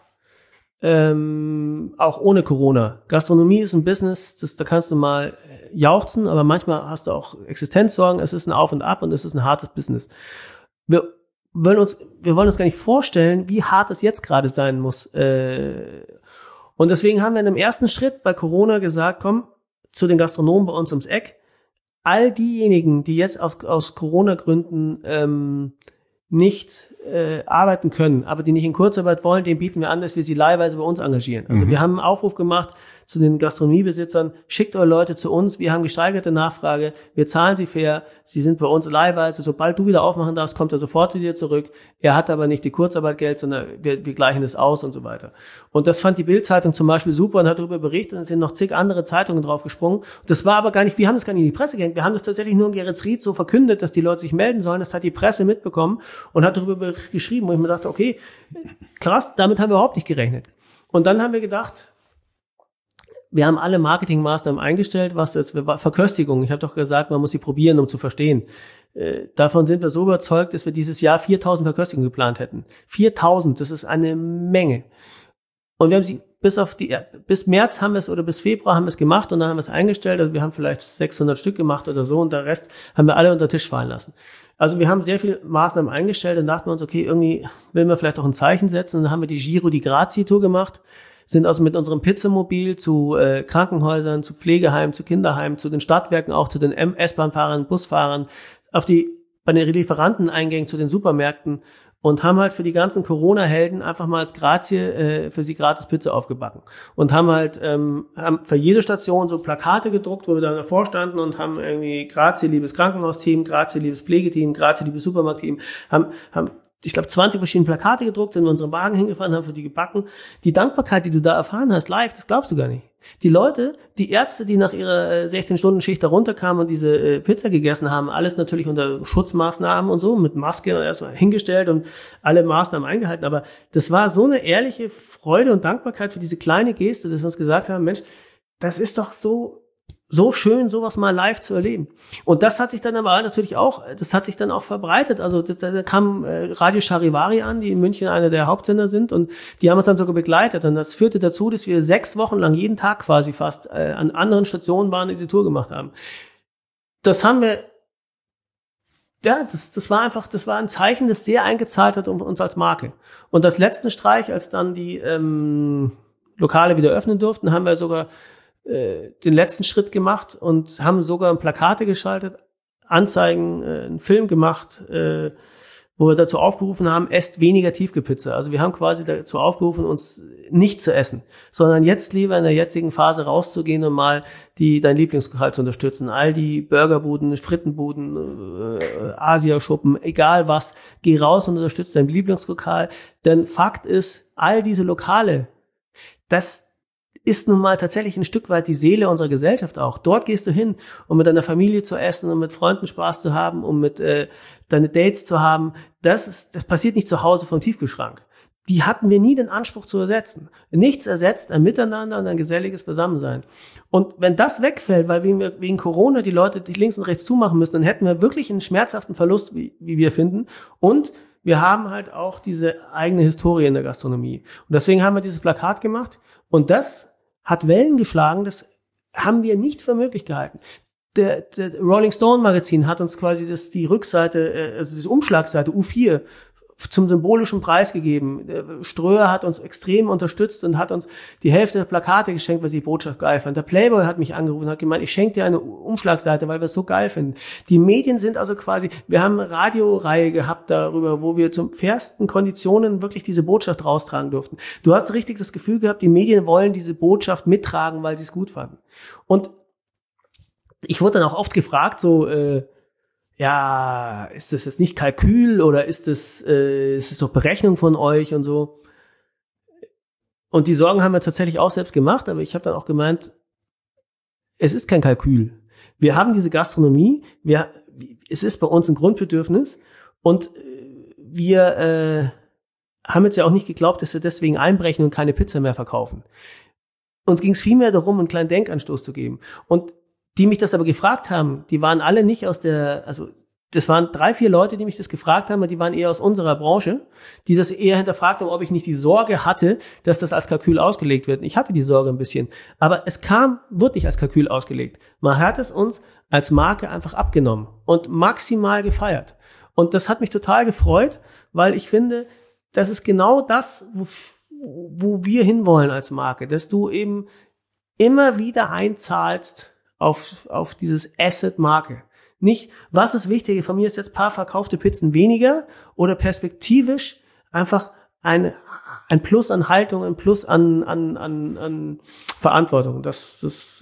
auch ohne Corona. Gastronomie ist ein Business, da kannst du mal jauchzen, aber manchmal hast du auch Existenzsorgen, es ist ein Auf und Ab und es ist ein hartes Business. Wir wollen uns gar nicht vorstellen, wie hart es jetzt gerade sein muss, und deswegen haben wir in dem ersten Schritt bei Corona gesagt, komm, zu den Gastronomen bei uns ums Eck. All diejenigen, die jetzt aus Corona-Gründen nicht arbeiten können, aber die nicht in Kurzarbeit wollen, denen bieten wir an, dass wir sie leihweise bei uns engagieren. Also wir haben einen Aufruf gemacht zu den Gastronomiebesitzern, schickt eure Leute zu uns, wir haben gesteigerte Nachfrage, wir zahlen sie fair, sie sind bei uns leihweise, sobald du wieder aufmachen darfst, kommt er sofort zu dir zurück, er hat aber nicht die Kurzarbeitgeld, sondern wir gleichen es aus und so weiter. Und das fand die Bild-Zeitung zum Beispiel super und hat darüber berichtet und es sind noch zig andere Zeitungen drauf gesprungen. Das war aber gar nicht, wir haben das gar nicht in die Presse gehängt, wir haben das tatsächlich nur in Gerets Ried so verkündet, dass die Leute sich melden sollen, das hat die Presse mitbekommen und hat darüber geschrieben, wo ich mir dachte, okay, krass, damit haben wir überhaupt nicht gerechnet. Und dann haben wir gedacht, wir haben alle Marketingmaßnahmen eingestellt, was jetzt Verköstigung. Ich habe doch gesagt, man muss sie probieren, um zu verstehen. Davon sind wir so überzeugt, dass wir dieses Jahr 4.000 Verköstigungen geplant hätten. 4.000, das ist eine Menge. Und wir haben sie bis März haben wir es oder bis Februar haben wir es gemacht und dann haben wir es eingestellt. Also wir haben vielleicht 600 Stück gemacht oder so und der Rest haben wir alle unter den Tisch fallen lassen. Also wir haben sehr viele Maßnahmen eingestellt und dachten wir uns, okay, irgendwie will man vielleicht auch ein Zeichen setzen. Und dann haben wir die Giro di Grazie-Tour gemacht, sind also mit unserem Pizzamobil zu Krankenhäusern, zu Pflegeheimen, zu Kinderheimen, zu den Stadtwerken, auch zu den S-Bahn-Fahrern, Busfahrern, bei den Lieferanteneingängen zu den Supermärkten und haben halt für die ganzen Corona-Helden einfach mal als Grazie für sie gratis Pizza aufgebacken und haben für jede Station so Plakate gedruckt, wo wir dann davor standen und haben irgendwie Grazie, liebes Krankenhausteam, Grazie, liebes Pflegeteam, Grazie, liebes Supermarktteam, haben ich glaube, 20 verschiedene Plakate gedruckt, sind in unseren Wagen hingefahren, haben für die gebacken. Die Dankbarkeit, die du da erfahren hast, live, das glaubst du gar nicht. Die Leute, die Ärzte, die nach ihrer 16-Stunden-Schicht da runterkamen und diese Pizza gegessen haben, alles natürlich unter Schutzmaßnahmen und so, mit Maske erstmal hingestellt und alle Maßnahmen eingehalten. Aber das war so eine ehrliche Freude und Dankbarkeit für diese kleine Geste, dass wir uns gesagt haben, Mensch, das ist doch so schön, sowas mal live zu erleben. Und das hat sich dann aber natürlich auch, verbreitet. Also da kam Radio Charivari an, die in München einer der Hauptsender sind, und die haben uns dann sogar begleitet. Und das führte dazu, dass wir 6 Wochen lang jeden Tag quasi fast an anderen Stationen waren, diese Tour gemacht haben. Das haben wir, ja, das war ein Zeichen, das sehr eingezahlt hat um uns als Marke. Und das letzte Streich, als dann die Lokale wieder öffnen durften, haben wir sogar den letzten Schritt gemacht und haben sogar Plakate geschaltet, Anzeigen, einen Film gemacht, wo wir dazu aufgerufen haben, esst weniger Tiefkühlpizza. Also wir haben quasi dazu aufgerufen, uns nicht zu essen, sondern jetzt lieber in der jetzigen Phase rauszugehen und mal dein Lieblingslokal zu unterstützen. All die Burgerbuden, Frittenbuden, Asiaschuppen, egal was, geh raus und unterstütze dein Lieblingslokal. Denn Fakt ist, all diese Lokale, das ist nun mal tatsächlich ein Stück weit die Seele unserer Gesellschaft auch. Dort gehst du hin, um mit deiner Familie zu essen, um mit Freunden Spaß zu haben, um mit deine Dates zu haben. Das passiert nicht zu Hause vom Tiefkühlschrank. Die hatten wir nie den Anspruch zu ersetzen. Nichts ersetzt ein Miteinander und ein geselliges Beisammensein. Und wenn das wegfällt, weil wir wegen Corona die Leute links und rechts zumachen müssen, dann hätten wir wirklich einen schmerzhaften Verlust, wie wir finden. Und wir haben halt auch diese eigene Historie in der Gastronomie. Und deswegen haben wir dieses Plakat gemacht. Und das hat Wellen geschlagen, das haben wir nicht für möglich gehalten. Der Rolling Stone Magazin hat uns quasi die Rückseite, also diese Umschlagseite U4 zum symbolischen Preis gegeben. Ströer hat uns extrem unterstützt und hat uns die Hälfte der Plakate geschenkt, weil sie die Botschaft geil fand. Der Playboy hat mich angerufen und hat gemeint, ich schenke dir eine Umschlagseite, weil wir es so geil finden. Die Medien sind also quasi, wir haben eine Radioreihe gehabt darüber, wo wir zum fairsten Konditionen wirklich diese Botschaft raustragen durften. Du hast richtig das Gefühl gehabt, die Medien wollen diese Botschaft mittragen, weil sie es gut fanden. Und ich wurde dann auch oft gefragt, ja, ist das jetzt nicht Kalkül oder ist es doch Berechnung von euch und so. Und die Sorgen haben wir tatsächlich auch selbst gemacht, aber ich habe dann auch gemeint, es ist kein Kalkül. Wir haben diese Gastronomie, es ist bei uns ein Grundbedürfnis, und wir haben jetzt ja auch nicht geglaubt, dass wir deswegen einbrechen und keine Pizza mehr verkaufen. Uns ging es vielmehr darum, einen kleinen Denkanstoß zu geben. Und die mich das aber gefragt haben, die waren alle nicht das waren 3, 4 Leute, die mich das gefragt haben, aber die waren eher aus unserer Branche, die das eher hinterfragt haben, ob ich nicht die Sorge hatte, dass das als Kalkül ausgelegt wird. Ich hatte die Sorge ein bisschen, aber es wird nicht als Kalkül ausgelegt. Man hat es uns als Marke einfach abgenommen und maximal gefeiert. Und das hat mich total gefreut, weil ich finde, das ist genau das, wo wir hinwollen als Marke, dass du eben immer wieder einzahlst auf dieses Asset Marke. Nicht, was ist wichtiger, von mir ist jetzt ein paar verkaufte Pizzen weniger oder perspektivisch einfach ein Plus an Haltung, ein Plus an Verantwortung. Das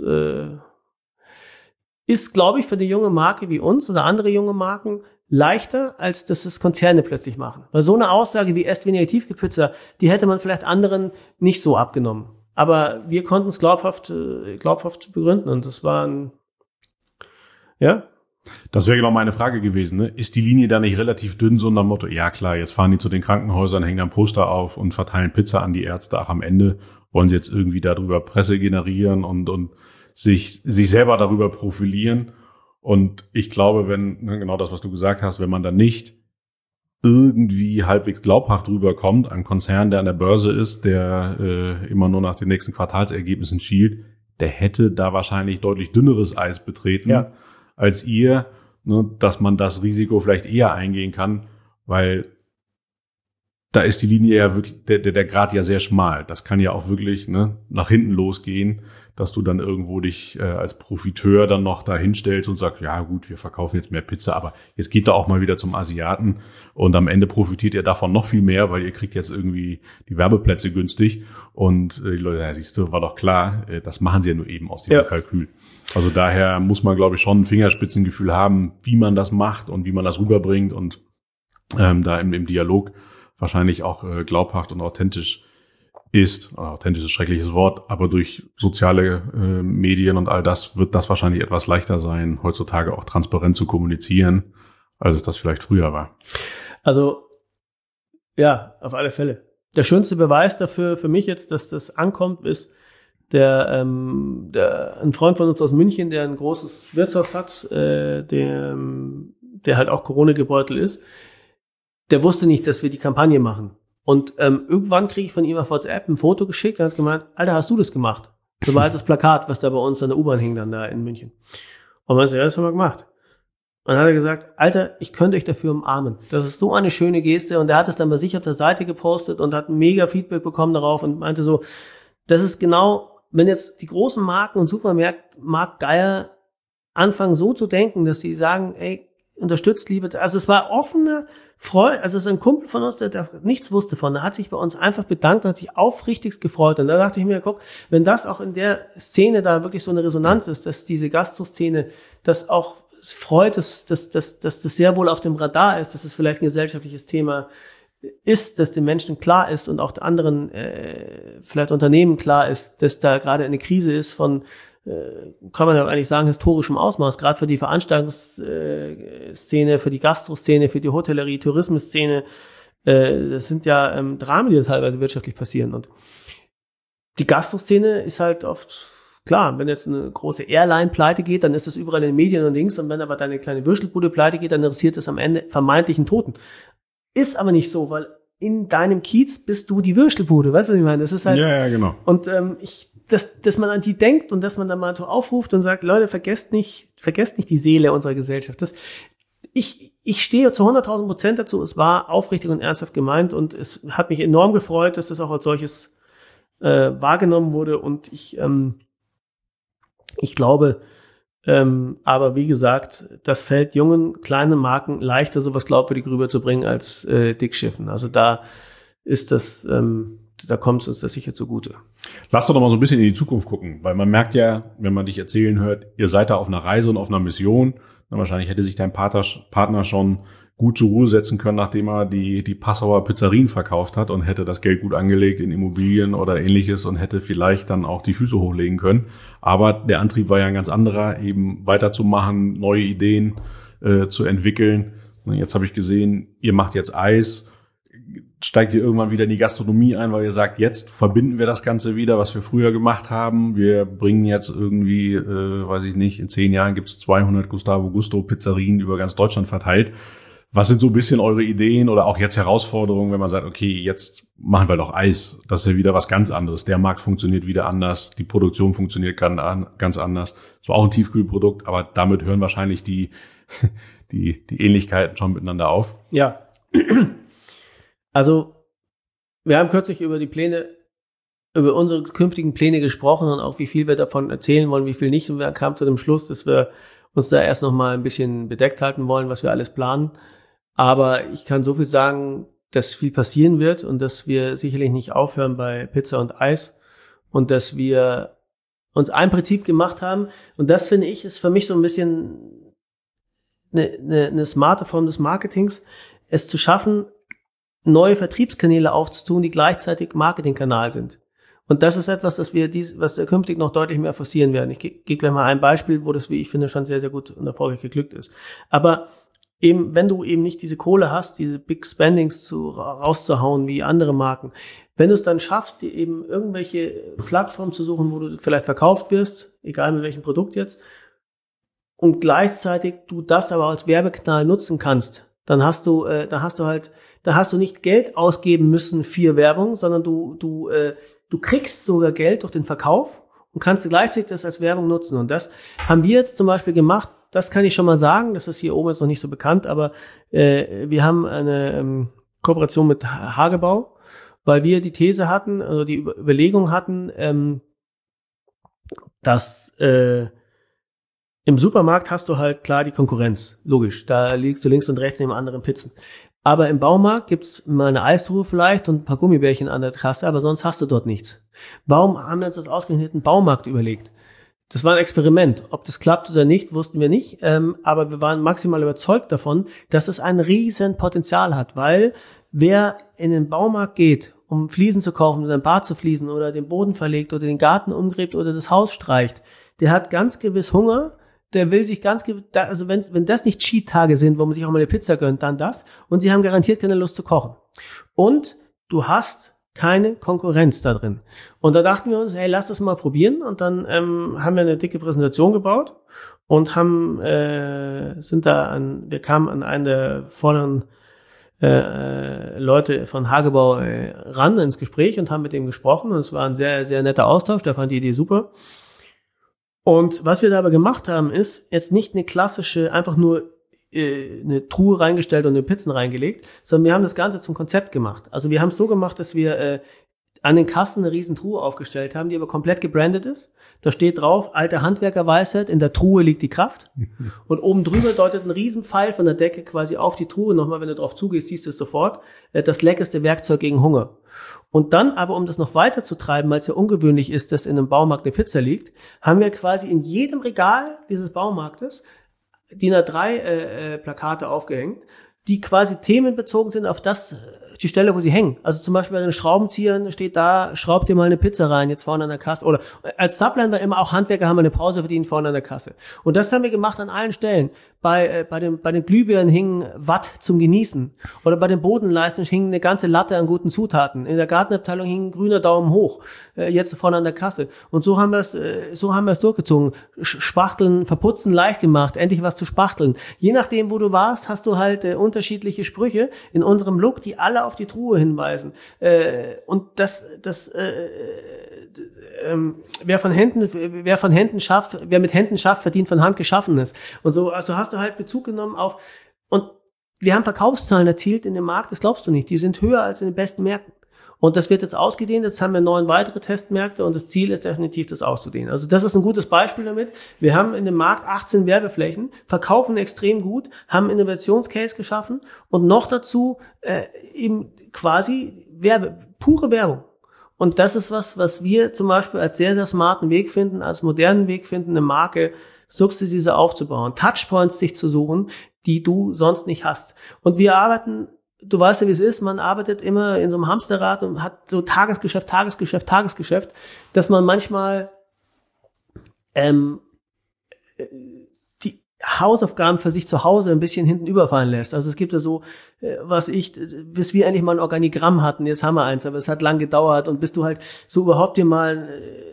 ist, glaube ich, für eine junge Marke wie uns oder andere junge Marken leichter, als dass es Konzerne plötzlich machen. Weil so eine Aussage wie esst weniger Tiefkühlpizza, die hätte man vielleicht anderen nicht so abgenommen. Aber wir konnten es glaubhaft begründen, und das war ja. Das wäre genau meine Frage gewesen, ne? Ist die Linie da nicht relativ dünn, so nach dem Motto, ja klar, jetzt fahren die zu den Krankenhäusern, hängen dann Poster auf und verteilen Pizza an die Ärzte. Ach, am Ende wollen sie jetzt irgendwie darüber Presse generieren und sich selber darüber profilieren. Und ich glaube, genau das, was du gesagt hast, wenn man da nicht irgendwie halbwegs glaubhaft rüberkommt, ein Konzern, der an der Börse ist, der immer nur nach den nächsten Quartalsergebnissen schielt, der hätte da wahrscheinlich deutlich dünneres Eis betreten, ja, als ihr, ne, dass man das Risiko vielleicht eher eingehen kann, weil da ist die Linie ja wirklich, der Grat ja sehr schmal. Das kann ja auch wirklich, ne, nach hinten losgehen, dass du dann irgendwo dich als Profiteur dann noch da hinstellst und sagst, ja gut, wir verkaufen jetzt mehr Pizza, aber jetzt geht da auch mal wieder zum Asiaten, und am Ende profitiert ihr davon noch viel mehr, weil ihr kriegt jetzt irgendwie die Werbeplätze günstig, und die Leute, ja, siehst du, war doch klar, das machen sie ja nur eben aus diesem Kalkül. Also daher muss man, glaube ich, schon ein Fingerspitzengefühl haben, wie man das macht und wie man das rüberbringt, und da im Dialog wahrscheinlich auch glaubhaft und authentisch ist. Authentisch ist ein schreckliches Wort, aber durch soziale Medien und all das wird das wahrscheinlich etwas leichter sein, heutzutage auch transparent zu kommunizieren, als es das vielleicht früher war. Also, ja, auf alle Fälle. Der schönste Beweis dafür für mich jetzt, dass das ankommt, ist ein Freund von uns aus München, der ein großes Wirtshaus hat, der halt auch Corona gebeutelt ist. Der wusste nicht, dass wir die Kampagne machen. Und irgendwann kriege ich von ihm auf WhatsApp ein Foto geschickt und hat gemeint, Alter, hast du das gemacht? So war halt das Plakat, was da bei uns an der U-Bahn hing dann da in München. Und man sagt, ja, das haben wir gemacht. Und dann hat er gesagt, Alter, ich könnte euch dafür umarmen. Das ist so eine schöne Geste. Und er hat es dann bei sich auf der Seite gepostet und hat mega Feedback bekommen darauf und meinte so, das ist genau, wenn jetzt die großen Marken und Supermarktgeier anfangen so zu denken, dass sie sagen, ey, unterstützt Liebe. Also es war offene Freude, also es ist ein Kumpel von uns, der nichts wusste von, der hat sich bei uns einfach bedankt und hat sich aufrichtigst gefreut. Und da dachte ich mir, guck, wenn das auch in der Szene da wirklich so eine Resonanz ist, dass diese Gastro-Szene das auch freut, dass das sehr wohl auf dem Radar ist, dass es vielleicht ein gesellschaftliches Thema ist, dass den Menschen klar ist und auch der anderen vielleicht Unternehmen klar ist, dass da gerade eine Krise ist von kann man ja eigentlich sagen, historischem Ausmaß, gerade für die Veranstaltungsszene, für die Gastro-Szene, für die Hotellerie, Tourismusszene. Das sind ja Dramen, die teilweise wirtschaftlich passieren. Und die Gastro-Szene ist halt oft, klar, wenn jetzt eine große Airline pleite geht, dann ist das überall in den Medien und Dings. Und wenn aber deine kleine Würstelbude pleite geht, dann interessiert das am Ende vermeintlichen Toten. Ist aber nicht so, weil in deinem Kiez bist du die Würstelbude. Weißt du, was ich meine? Das ist halt. Ja, genau. Und dass man an die denkt und dass man dann mal so aufruft und sagt, Leute, vergesst nicht die Seele unserer Gesellschaft. Ich stehe zu 100.000% dazu. Es war aufrichtig und ernsthaft gemeint und es hat mich enorm gefreut, dass das auch als solches wahrgenommen wurde und ich glaube, aber wie gesagt, das fällt jungen, kleinen Marken leichter, sowas glaubwürdig rüberzubringen als Dickschiffen. Also da ist das da kommt es uns das sicher zugute. Lass doch noch mal so ein bisschen in die Zukunft gucken, weil man merkt ja, wenn man dich erzählen hört, ihr seid da auf einer Reise und auf einer Mission. Na, wahrscheinlich hätte sich dein Partner schon gut zur Ruhe setzen können, nachdem er die Passauer Pizzerien verkauft hat und hätte das Geld gut angelegt in Immobilien oder ähnliches und hätte vielleicht dann auch die Füße hochlegen können. Aber der Antrieb war ja ein ganz anderer, eben weiterzumachen, neue Ideen zu entwickeln. Und jetzt habe ich gesehen, ihr macht jetzt Eis. Steigt ihr irgendwann wieder in die Gastronomie ein, weil ihr sagt, jetzt verbinden wir das Ganze wieder, was wir früher gemacht haben. Wir bringen jetzt irgendwie, weiß ich nicht, in 10 Jahren gibt es 200 Gustavo Gusto Pizzerien über ganz Deutschland verteilt. Was sind so ein bisschen eure Ideen oder auch jetzt Herausforderungen, wenn man sagt, okay, jetzt machen wir doch Eis. Das ist ja wieder was ganz anderes. Der Markt funktioniert wieder anders, die Produktion funktioniert ganz anders. Es war auch ein Tiefkühlprodukt, aber damit hören wahrscheinlich die Ähnlichkeiten schon miteinander auf. Ja. Also, wir haben kürzlich über unsere künftigen Pläne gesprochen und auch wie viel wir davon erzählen wollen, wie viel nicht. Und wir kamen zu dem Schluss, dass wir uns da erst noch mal ein bisschen bedeckt halten wollen, was wir alles planen. Aber ich kann so viel sagen, dass viel passieren wird und dass wir sicherlich nicht aufhören bei Pizza und Eis und dass wir uns ein Prinzip gemacht haben. Und das, finde ich, ist für mich so ein bisschen eine smarte Form des Marketings, es zu schaffen, neue Vertriebskanäle aufzutun, die gleichzeitig Marketingkanal sind. Und das ist etwas, was wir künftig noch deutlich mehr forcieren werden. Ich gebe gleich mal ein Beispiel, wo das, wie ich finde, schon sehr, sehr gut und erfolgreich geglückt ist. Aber eben, wenn du eben nicht diese Kohle hast, diese Big Spendings rauszuhauen wie andere Marken, wenn du es dann schaffst, dir eben irgendwelche Plattformen zu suchen, wo du vielleicht verkauft wirst, egal mit welchem Produkt jetzt, und gleichzeitig du das aber als Werbekanal nutzen kannst, dann hast du nicht Geld ausgeben müssen für Werbung, sondern du kriegst sogar Geld durch den Verkauf und kannst gleichzeitig das als Werbung nutzen. Und das haben wir jetzt zum Beispiel gemacht. Das kann ich schon mal sagen. Das ist hier oben jetzt noch nicht so bekannt, aber wir haben eine Kooperation mit Hagebau, weil wir die These hatten, also die Überlegung hatten, dass im Supermarkt hast du halt klar die Konkurrenz. Logisch, da liegst du links und rechts neben anderen Pizzen. Aber im Baumarkt gibt's mal eine Eistruhe vielleicht und ein paar Gummibärchen an der Kasse, aber sonst hast du dort nichts. Warum haben wir uns das ausgerechnet im Baumarkt überlegt? Das war ein Experiment. Ob das klappt oder nicht, wussten wir nicht. Aber wir waren maximal überzeugt davon, dass es ein riesen Potenzial hat, weil wer in den Baumarkt geht, um Fliesen zu kaufen oder ein Bad zu fließen oder den Boden verlegt oder den Garten umgräbt oder das Haus streicht, der hat ganz gewiss Hunger. Der will sich also wenn das nicht Cheat-Tage sind, wo man sich auch mal eine Pizza gönnt, dann das. Und sie haben garantiert keine Lust zu kochen. Und du hast keine Konkurrenz da drin. Und da dachten wir uns, hey, lass das mal probieren. Und dann haben wir eine dicke Präsentation gebaut und wir kamen an einen der vorderen Leute von Hagebau ran ins Gespräch und haben mit dem gesprochen. Und es war ein sehr, sehr netter Austausch. Der fand die Idee super. Und was wir da aber gemacht haben, ist jetzt nicht eine klassische, einfach nur eine Truhe reingestellt und eine Pizzen reingelegt, sondern wir haben das Ganze zum Konzept gemacht. Also wir haben es so gemacht, dass wir an den Kassen eine riesen Truhe aufgestellt haben, die aber komplett gebrandet ist. Da steht drauf, alte Handwerkerweisheit, in der Truhe liegt die Kraft. Und oben drüber deutet ein riesen Pfeil von der Decke quasi auf die Truhe. Nochmal, wenn du drauf zugehst, siehst du es sofort. Das leckerste Werkzeug gegen Hunger. Und dann aber, um das noch weiter zu treiben, weil es ja ungewöhnlich ist, dass in einem Baumarkt eine Pizza liegt, haben wir quasi in jedem Regal dieses Baumarktes DIN A3 Plakate aufgehängt, die quasi themenbezogen sind auf die Stelle, wo sie hängen. Also zum Beispiel bei den Schraubenziehern steht da, schraubt dir mal eine Pizza rein, jetzt vorne an der Kasse. Oder als Subline war immer auch Handwerker haben eine Pause verdient vorne an der Kasse. Und das haben wir gemacht an allen Stellen. Bei den Glühbirnen hingen Watt zum Genießen. Oder bei den Bodenleisten hing eine ganze Latte an guten Zutaten. In der Gartenabteilung hing ein grüner Daumen hoch. Jetzt vorne an der Kasse. Und so haben wir es durchgezogen. Spachteln, verputzen leicht gemacht, endlich was zu spachteln. Je nachdem, wo du warst, hast du halt unterschiedliche Sprüche in unserem Look, die alle auf die Truhe hinweisen. Und wer mit Händen schafft, verdient von Hand Geschaffenes. Und so, also hast du halt Bezug genommen auf, und wir haben Verkaufszahlen erzielt in dem Markt, das glaubst du nicht, die sind höher als in den besten Märkten. Und das wird jetzt ausgedehnt, jetzt haben wir 9 weitere Testmärkte und das Ziel ist definitiv, das auszudehnen. Also das ist ein gutes Beispiel damit. Wir haben in dem Markt 18 Werbeflächen, verkaufen extrem gut, haben einen Innovationscase geschaffen und noch dazu eben quasi pure Werbung. Und das ist was wir zum Beispiel als sehr, sehr smarten Weg finden, als modernen Weg finden, eine Marke sukzessive aufzubauen, Touchpoints sich zu suchen, die du sonst nicht hast. Und wir arbeiten, du weißt ja, wie es ist, man arbeitet immer in so einem Hamsterrad und hat so Tagesgeschäft, dass man manchmal die Hausaufgaben für sich zu Hause ein bisschen hinten überfallen lässt. Also es gibt ja so, bis wir endlich mal ein Organigramm hatten, jetzt haben wir eins, aber es hat lang gedauert und bis du halt so überhaupt dir mal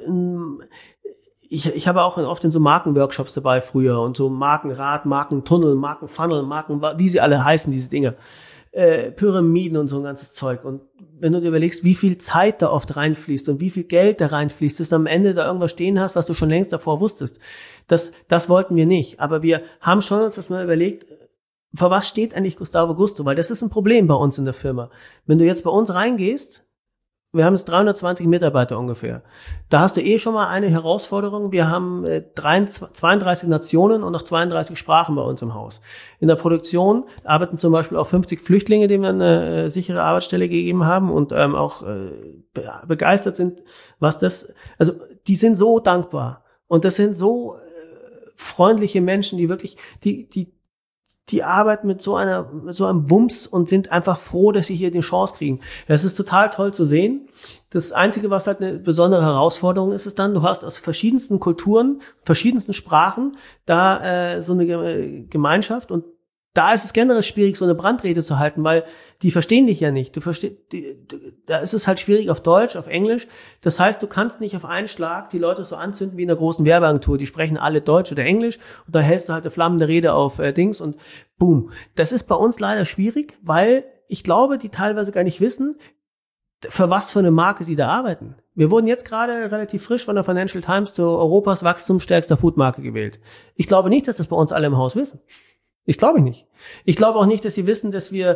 ich habe auch oft in so Markenworkshops dabei früher und so Markenrad, Markentunnel, Markenfunnel, wie sie alle heißen, diese Dinge. Pyramiden und so ein ganzes Zeug. Und wenn du dir überlegst, wie viel Zeit da oft reinfließt und wie viel Geld da reinfließt, dass du am Ende da irgendwas stehen hast, was du schon längst davor wusstest. Das wollten wir nicht. Aber wir haben schon uns das mal überlegt, für was steht eigentlich Gustavo Gusto? Weil das ist ein Problem bei uns in der Firma. Wenn du jetzt bei uns reingehst, wir haben jetzt 320 Mitarbeiter ungefähr. Da hast du schon mal eine Herausforderung. Wir haben 32 Nationen und noch 32 Sprachen bei uns im Haus. In der Produktion arbeiten zum Beispiel auch 50 Flüchtlinge, denen wir eine sichere Arbeitsstelle gegeben haben und auch begeistert sind, also die sind so dankbar. Und das sind so freundliche Menschen, die wirklich, die arbeiten mit so einem Wumms und sind einfach froh, dass sie hier die Chance kriegen. Das ist total toll zu sehen. Das Einzige, was halt eine besondere Herausforderung ist, ist dann, du hast aus verschiedensten Kulturen, verschiedensten Sprachen da so eine Gemeinschaft und da ist es generell schwierig, so eine Brandrede zu halten, weil die verstehen dich ja nicht. Da ist es halt schwierig auf Deutsch, auf Englisch. Das heißt, du kannst nicht auf einen Schlag die Leute so anzünden wie in einer großen Werbeagentur. Die sprechen alle Deutsch oder Englisch und da hältst du halt eine flammende Rede auf Dings und boom. Das ist bei uns leider schwierig, weil ich glaube, die teilweise gar nicht wissen, für was für eine Marke sie da arbeiten. Wir wurden jetzt gerade relativ frisch von der Financial Times zu Europas wachstumsstärkster Foodmarke gewählt. Ich glaube nicht, dass das bei uns alle im Haus wissen. Ich glaube nicht. Ich glaube auch nicht, dass sie wissen, dass wir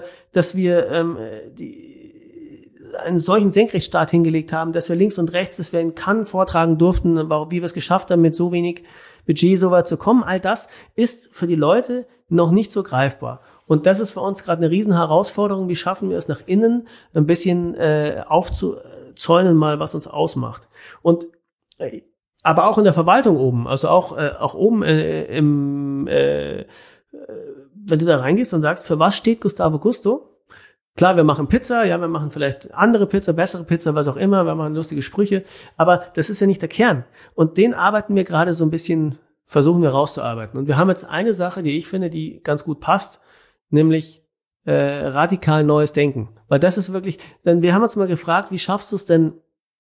einen solchen Senkrechtstart hingelegt haben, dass wir links und rechts, dass wir in Cannes vortragen durften, aber wie wir es geschafft haben, mit so wenig Budget so weit zu kommen. All das ist für die Leute noch nicht so greifbar. Und das ist für uns gerade eine riesen Herausforderung. Wie schaffen wir es nach innen ein bisschen aufzuzäunen, mal was uns ausmacht. Und aber auch in der Verwaltung oben, also auch oben wenn du da reingehst und sagst, für was steht Gustavo Gusto? Klar, wir machen Pizza, ja, wir machen vielleicht andere Pizza, bessere Pizza, was auch immer, wir machen lustige Sprüche, aber das ist ja nicht der Kern. Und den arbeiten wir gerade so ein bisschen, versuchen wir rauszuarbeiten. Und wir haben jetzt eine Sache, die ich finde, die ganz gut passt, nämlich radikal neues Denken. Weil das ist wirklich, denn wir haben uns mal gefragt, wie schaffst du es denn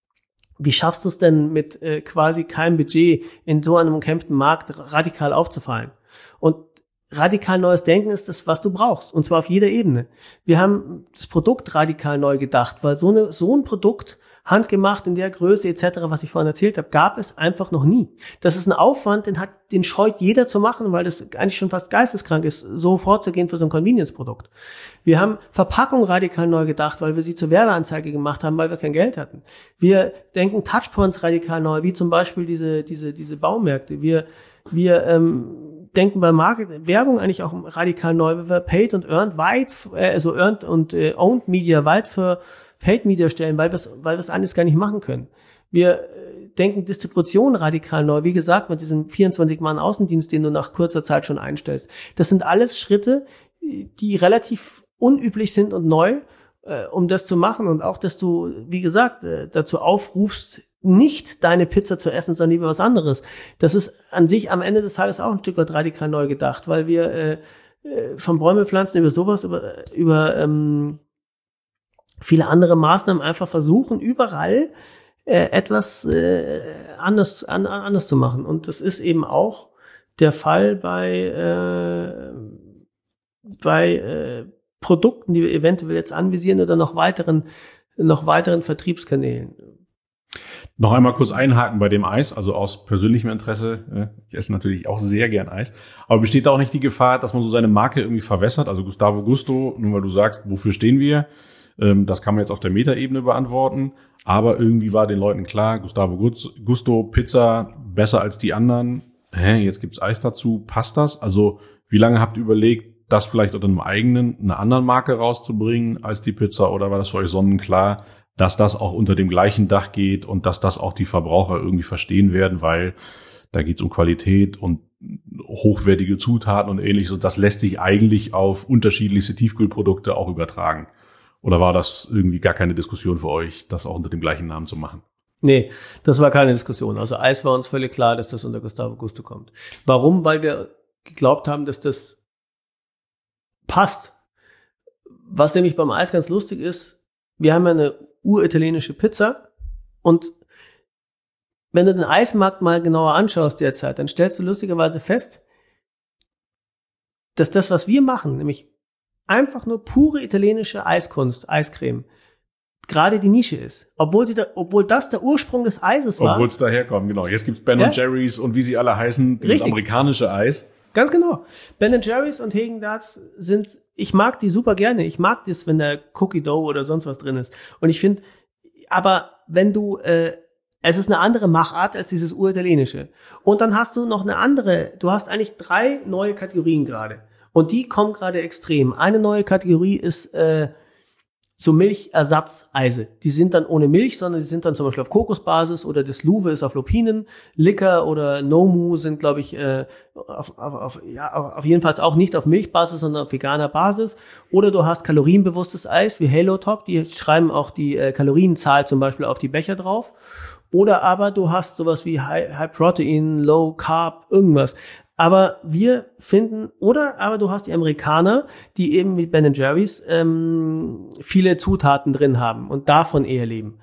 mit quasi keinem Budget in so einem umkämpften Markt radikal aufzufallen? Und radikal neues Denken ist das, was du brauchst. Und zwar auf jeder Ebene. Wir haben das Produkt radikal neu gedacht, weil so ein Produkt, handgemacht in der Größe etc., was ich vorhin erzählt habe, gab es einfach noch nie. Das ist ein Aufwand, den scheut jeder zu machen, weil das eigentlich schon fast geisteskrank ist, so vorzugehen für so ein Convenience-Produkt. Wir haben Verpackung radikal neu gedacht, weil wir sie zur Werbeanzeige gemacht haben, weil wir kein Geld hatten. Wir denken Touchpoints radikal neu, wie zum Beispiel diese Baumärkte. Wir denken bei Werbung eigentlich auch radikal neu, weil wir Paid und Earned Earned und Owned Media weit für Paid Media stellen, weil wir es alles gar nicht machen können. Wir denken Distribution radikal neu, wie gesagt, mit diesem 24-Mann-Außendienst, den du nach kurzer Zeit schon einstellst. Das sind alles Schritte, die relativ unüblich sind und neu, um das zu machen, und auch, dass du, wie gesagt, dazu aufrufst, nicht deine Pizza zu essen, sondern lieber was anderes. Das ist an sich am Ende des Tages auch ein Stück weit radikal neu gedacht, weil wir von Bäumepflanzen über sowas, über viele andere Maßnahmen einfach versuchen, überall etwas anders zu machen. Und das ist eben auch der Fall bei Produkten, die wir eventuell jetzt anvisieren, oder noch weiteren Vertriebskanälen. Noch einmal kurz einhaken bei dem Eis, also aus persönlichem Interesse. Ich esse natürlich auch sehr gern Eis. Aber besteht da auch nicht die Gefahr, dass man so seine Marke irgendwie verwässert? Also Gustavo Gusto, nur weil du sagst, wofür stehen wir? Das kann man jetzt auf der Metaebene beantworten. Aber irgendwie war den Leuten klar, Gustavo Gusto, Pizza, besser als die anderen. Jetzt gibt's Eis dazu. Passt das? Also wie lange habt ihr überlegt, das vielleicht unter einer anderen Marke rauszubringen als die Pizza? Oder war das für euch sonnenklar, dass das auch unter dem gleichen Dach geht und dass das auch die Verbraucher irgendwie verstehen werden, weil da geht's um Qualität und hochwertige Zutaten und ähnliches, und das lässt sich eigentlich auf unterschiedlichste Tiefkühlprodukte auch übertragen. Oder war das irgendwie gar keine Diskussion für euch, das auch unter dem gleichen Namen zu machen? Nee, das war keine Diskussion. Also Eis war uns völlig klar, dass das unter Gustavo Gusto kommt. Warum? Weil wir geglaubt haben, dass das passt. Was nämlich beim Eis ganz lustig ist, wir haben ja eine uritalienische Pizza, und wenn du den Eismarkt mal genauer anschaust derzeit, dann stellst du lustigerweise fest, dass das, was wir machen, nämlich einfach nur pure italienische Eiskunst, Eiscreme, gerade die Nische ist. Obwohl das der Ursprung des Eises war. Obwohl es daherkommt, genau. Jetzt gibt's Ben Jerry's und wie sie alle heißen, dieses amerikanische Eis. Ganz genau. Ben Jerry's und Häagen-Dazs ich mag die super gerne. Ich mag das, wenn da Cookie Dough oder sonst was drin ist. Und ich finde, aber wenn du, es ist eine andere Machart als dieses uritalienische. Und dann hast du noch du hast eigentlich 3 neue Kategorien gerade. Und die kommen gerade extrem. Eine neue Kategorie ist so Milchersatzeise. Die sind dann ohne Milch, sondern die sind dann zum Beispiel auf Kokosbasis, oder das Luve ist auf Lupinen. Licker oder Nomu sind, glaube ich, auf jeden Fall auch nicht auf Milchbasis, sondern auf veganer Basis. Oder du hast kalorienbewusstes Eis wie Halo Top. Die schreiben auch die Kalorienzahl zum Beispiel auf die Becher drauf. Oder aber du hast sowas wie High Protein, Low Carb, irgendwas. Aber wir finden, aber du hast die Amerikaner, die eben mit Ben Jerry's viele Zutaten drin haben und davon eher leben.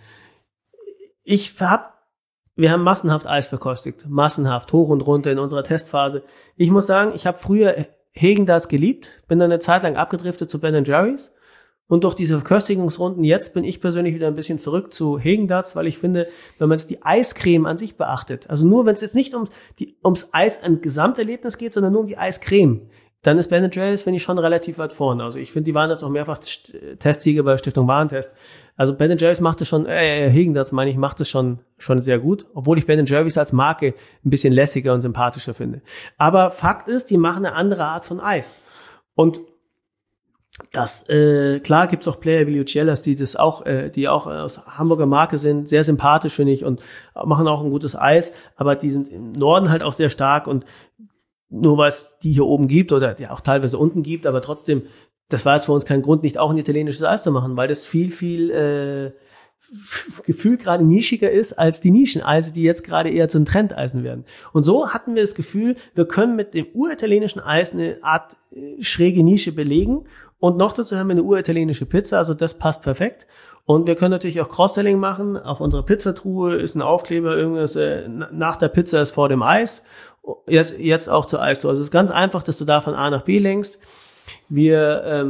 Wir haben massenhaft Eis verkostet, massenhaft, hoch und runter in unserer Testphase. Ich muss sagen, ich habe früher Häagen-Dazs geliebt, bin dann eine Zeit lang abgedriftet zu Ben Jerry's. Und durch diese Verköstigungsrunden jetzt bin ich persönlich wieder ein bisschen zurück zu Häagen-Dazs, weil ich finde, wenn man jetzt die Eiscreme an sich beachtet, also nur wenn es jetzt nicht ums Eis ein Gesamterlebnis geht, sondern nur um die Eiscreme, dann ist Ben Jerry's, finde ich, schon relativ weit vorne. Also ich finde, die waren jetzt auch mehrfach Testsieger bei Stiftung Warentest. Also Ben Jerry's macht es schon, Häagen-Dazs meine ich, macht es schon sehr gut, obwohl ich Ben Jerry's als Marke ein bisschen lässiger und sympathischer finde. Aber Fakt ist, die machen eine andere Art von Eis. Und Klar gibt's auch Player wie Lucellas, die auch aus Hamburger Marke sind, sehr sympathisch, finde ich, und machen auch ein gutes Eis, aber die sind im Norden halt auch sehr stark, und nur weil es die hier oben gibt oder ja auch teilweise unten gibt, aber trotzdem, das war jetzt für uns kein Grund, nicht auch ein italienisches Eis zu machen, weil das viel Gefühl gerade nischiger ist als die Nischeneise, die jetzt gerade eher zu den Trendeisen werden. Und so hatten wir das Gefühl, wir können mit dem uritalienischen Eis eine Art schräge Nische belegen, und noch dazu haben wir eine uritalienische Pizza, also das passt perfekt. Und wir können natürlich auch Cross-Selling machen. Auf unserer Pizzatruhe ist ein Aufkleber, irgendwas nach der Pizza ist vor dem Eis. Jetzt auch zur Eistour. Also es ist ganz einfach, dass du da von A nach B lenkst. Wir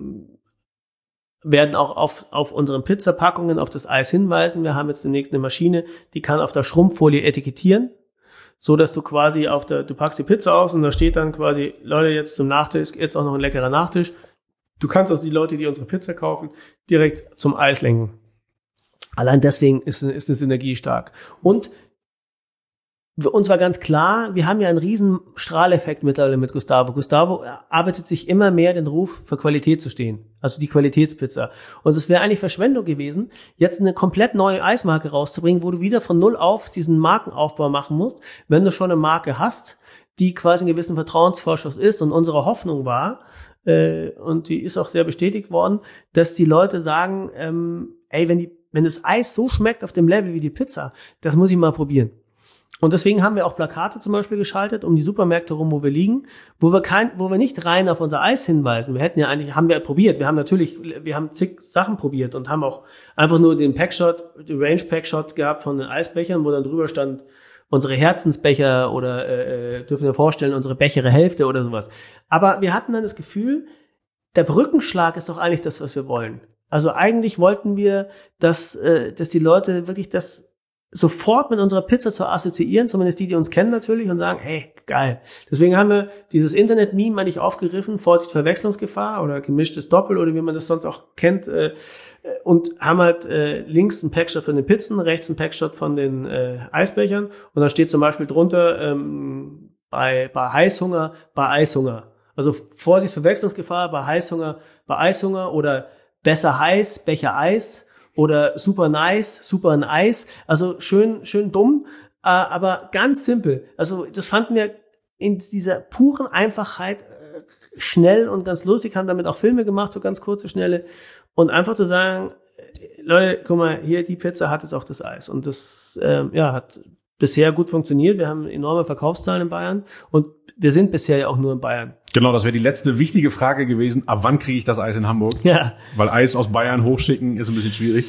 werden auch auf unseren Pizzapackungen auf das Eis hinweisen. Wir haben jetzt demnächst eine Maschine, die kann auf der Schrumpffolie etikettieren, so dass du quasi du packst die Pizza aus und da steht dann quasi, Leute, jetzt zum Nachtisch, jetzt auch noch ein leckerer Nachtisch. Du kannst also die Leute, die unsere Pizza kaufen, direkt zum Eis lenken. Allein deswegen ist eine Synergie stark. Und für uns war ganz klar, wir haben ja einen riesen Strahleffekt mittlerweile mit Gustavo. Gustavo arbeitet sich immer mehr den Ruf, für Qualität zu stehen. Also die Qualitätspizza. Und es wäre eigentlich Verschwendung gewesen, jetzt eine komplett neue Eismarke rauszubringen, wo du wieder von Null auf diesen Markenaufbau machen musst, wenn du schon eine Marke hast, die quasi einen gewissen Vertrauensvorschuss ist. Und unsere Hoffnung war, und die ist auch sehr bestätigt worden, dass die Leute sagen, wenn das Eis so schmeckt auf dem Level wie die Pizza, das muss ich mal probieren. Und deswegen haben wir auch Plakate zum Beispiel geschaltet um die Supermärkte rum, wo wir liegen, wo wir nicht rein auf unser Eis hinweisen. Haben wir probiert. Wir haben zig Sachen probiert und haben auch einfach nur den Range Packshot gehabt von den Eisbechern, wo dann drüber stand, unsere Herzensbecher oder dürfen wir vorstellen, unsere Bechere Hälfte oder sowas. Aber wir hatten dann das Gefühl, der Brückenschlag ist doch eigentlich das, was wir wollen. Also eigentlich wollten wir, dass die Leute wirklich das sofort mit unserer Pizza zu assoziieren, zumindest die uns kennen natürlich, und sagen, hey, geil. Deswegen haben wir dieses Internet-Meme eigentlich aufgegriffen, Vorsicht, Verwechslungsgefahr oder gemischtes Doppel oder wie man das sonst auch kennt, und haben halt links einen Packshot von den Pizzen, rechts einen Packshot von den Eisbechern, und da steht zum Beispiel drunter bei Heißhunger, bei Eishunger. Also Vorsicht, Verwechslungsgefahr, bei Heißhunger, bei Eishunger, oder besser heiß, Becher Eis, oder super nice, super ein Eis. Also schön dumm, aber ganz simpel. Also das fanden wir in dieser puren Einfachheit schnell und ganz lustig, haben damit auch Filme gemacht, so ganz kurze, schnelle. Und einfach zu sagen, Leute, guck mal, hier, die Pizza hat jetzt auch das Eis. Und das hat bisher gut funktioniert. Wir haben enorme Verkaufszahlen in Bayern und wir sind bisher ja auch nur in Bayern. Genau, das wäre die letzte wichtige Frage gewesen. Ab wann kriege ich das Eis in Hamburg? Ja. Weil Eis aus Bayern hochschicken ist ein bisschen schwierig.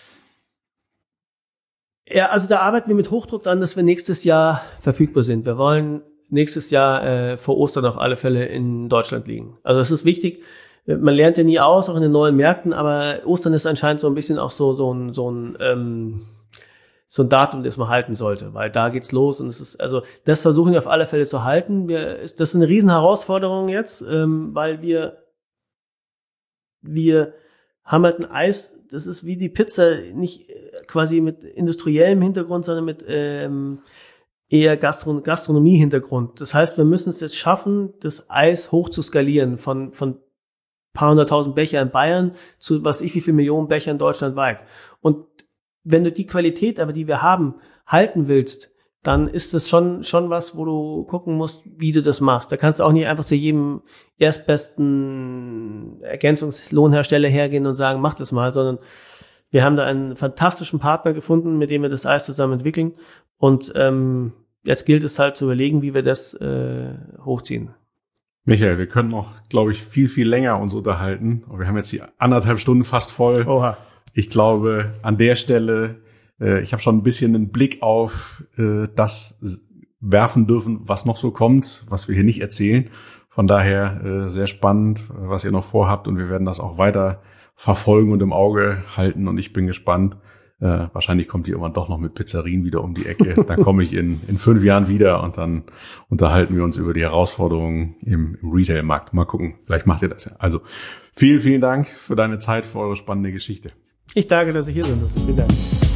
Ja, also da arbeiten wir mit Hochdruck dran, dass wir nächstes Jahr verfügbar sind. Wir wollen nächstes Jahr vor Ostern auf alle Fälle in Deutschland liegen. Also das ist wichtig. Man lernt ja nie aus, auch in den neuen Märkten, aber Ostern ist anscheinend so ein bisschen auch so ein Datum, das man halten sollte, weil da geht's los, und das versuchen wir auf alle Fälle zu halten. Das ist eine riesen Herausforderung jetzt, weil wir haben halt ein Eis, das ist wie die Pizza, nicht quasi mit industriellem Hintergrund, sondern mit eher Gastronomie-Hintergrund. Das heißt, wir müssen es jetzt schaffen, das Eis hoch zu skalieren von paar hunderttausend Becher in Bayern zu wie viel Millionen Becher in Deutschland weit. Und wenn du die Qualität aber, die wir haben, halten willst, dann ist das schon was, wo du gucken musst, wie du das machst. Da kannst du auch nicht einfach zu jedem erstbesten Ergänzungslohnhersteller hergehen und sagen, mach das mal, sondern wir haben da einen fantastischen Partner gefunden, mit dem wir das Eis zusammen entwickeln. Und jetzt gilt es halt zu überlegen, wie wir das hochziehen. Michael, wir können noch, glaube ich, viel, viel länger uns unterhalten. Wir haben jetzt die 1,5 Stunden fast voll. Oha. Ich glaube, an der Stelle, ich habe schon ein bisschen einen Blick auf das werfen dürfen, was noch so kommt, was wir hier nicht erzählen. Von daher sehr spannend, was ihr noch vorhabt, und wir werden das auch weiter verfolgen und im Auge halten, und ich bin gespannt. Wahrscheinlich kommt ihr irgendwann doch noch mit Pizzerien wieder um die Ecke. Dann komme ich in 5 Jahren wieder, und dann unterhalten wir uns über die Herausforderungen im Retail-Markt. Mal gucken, vielleicht macht ihr das ja. Also vielen, vielen Dank für deine Zeit, für eure spannende Geschichte. Ich danke, dass ich hier bin. Vielen Dank.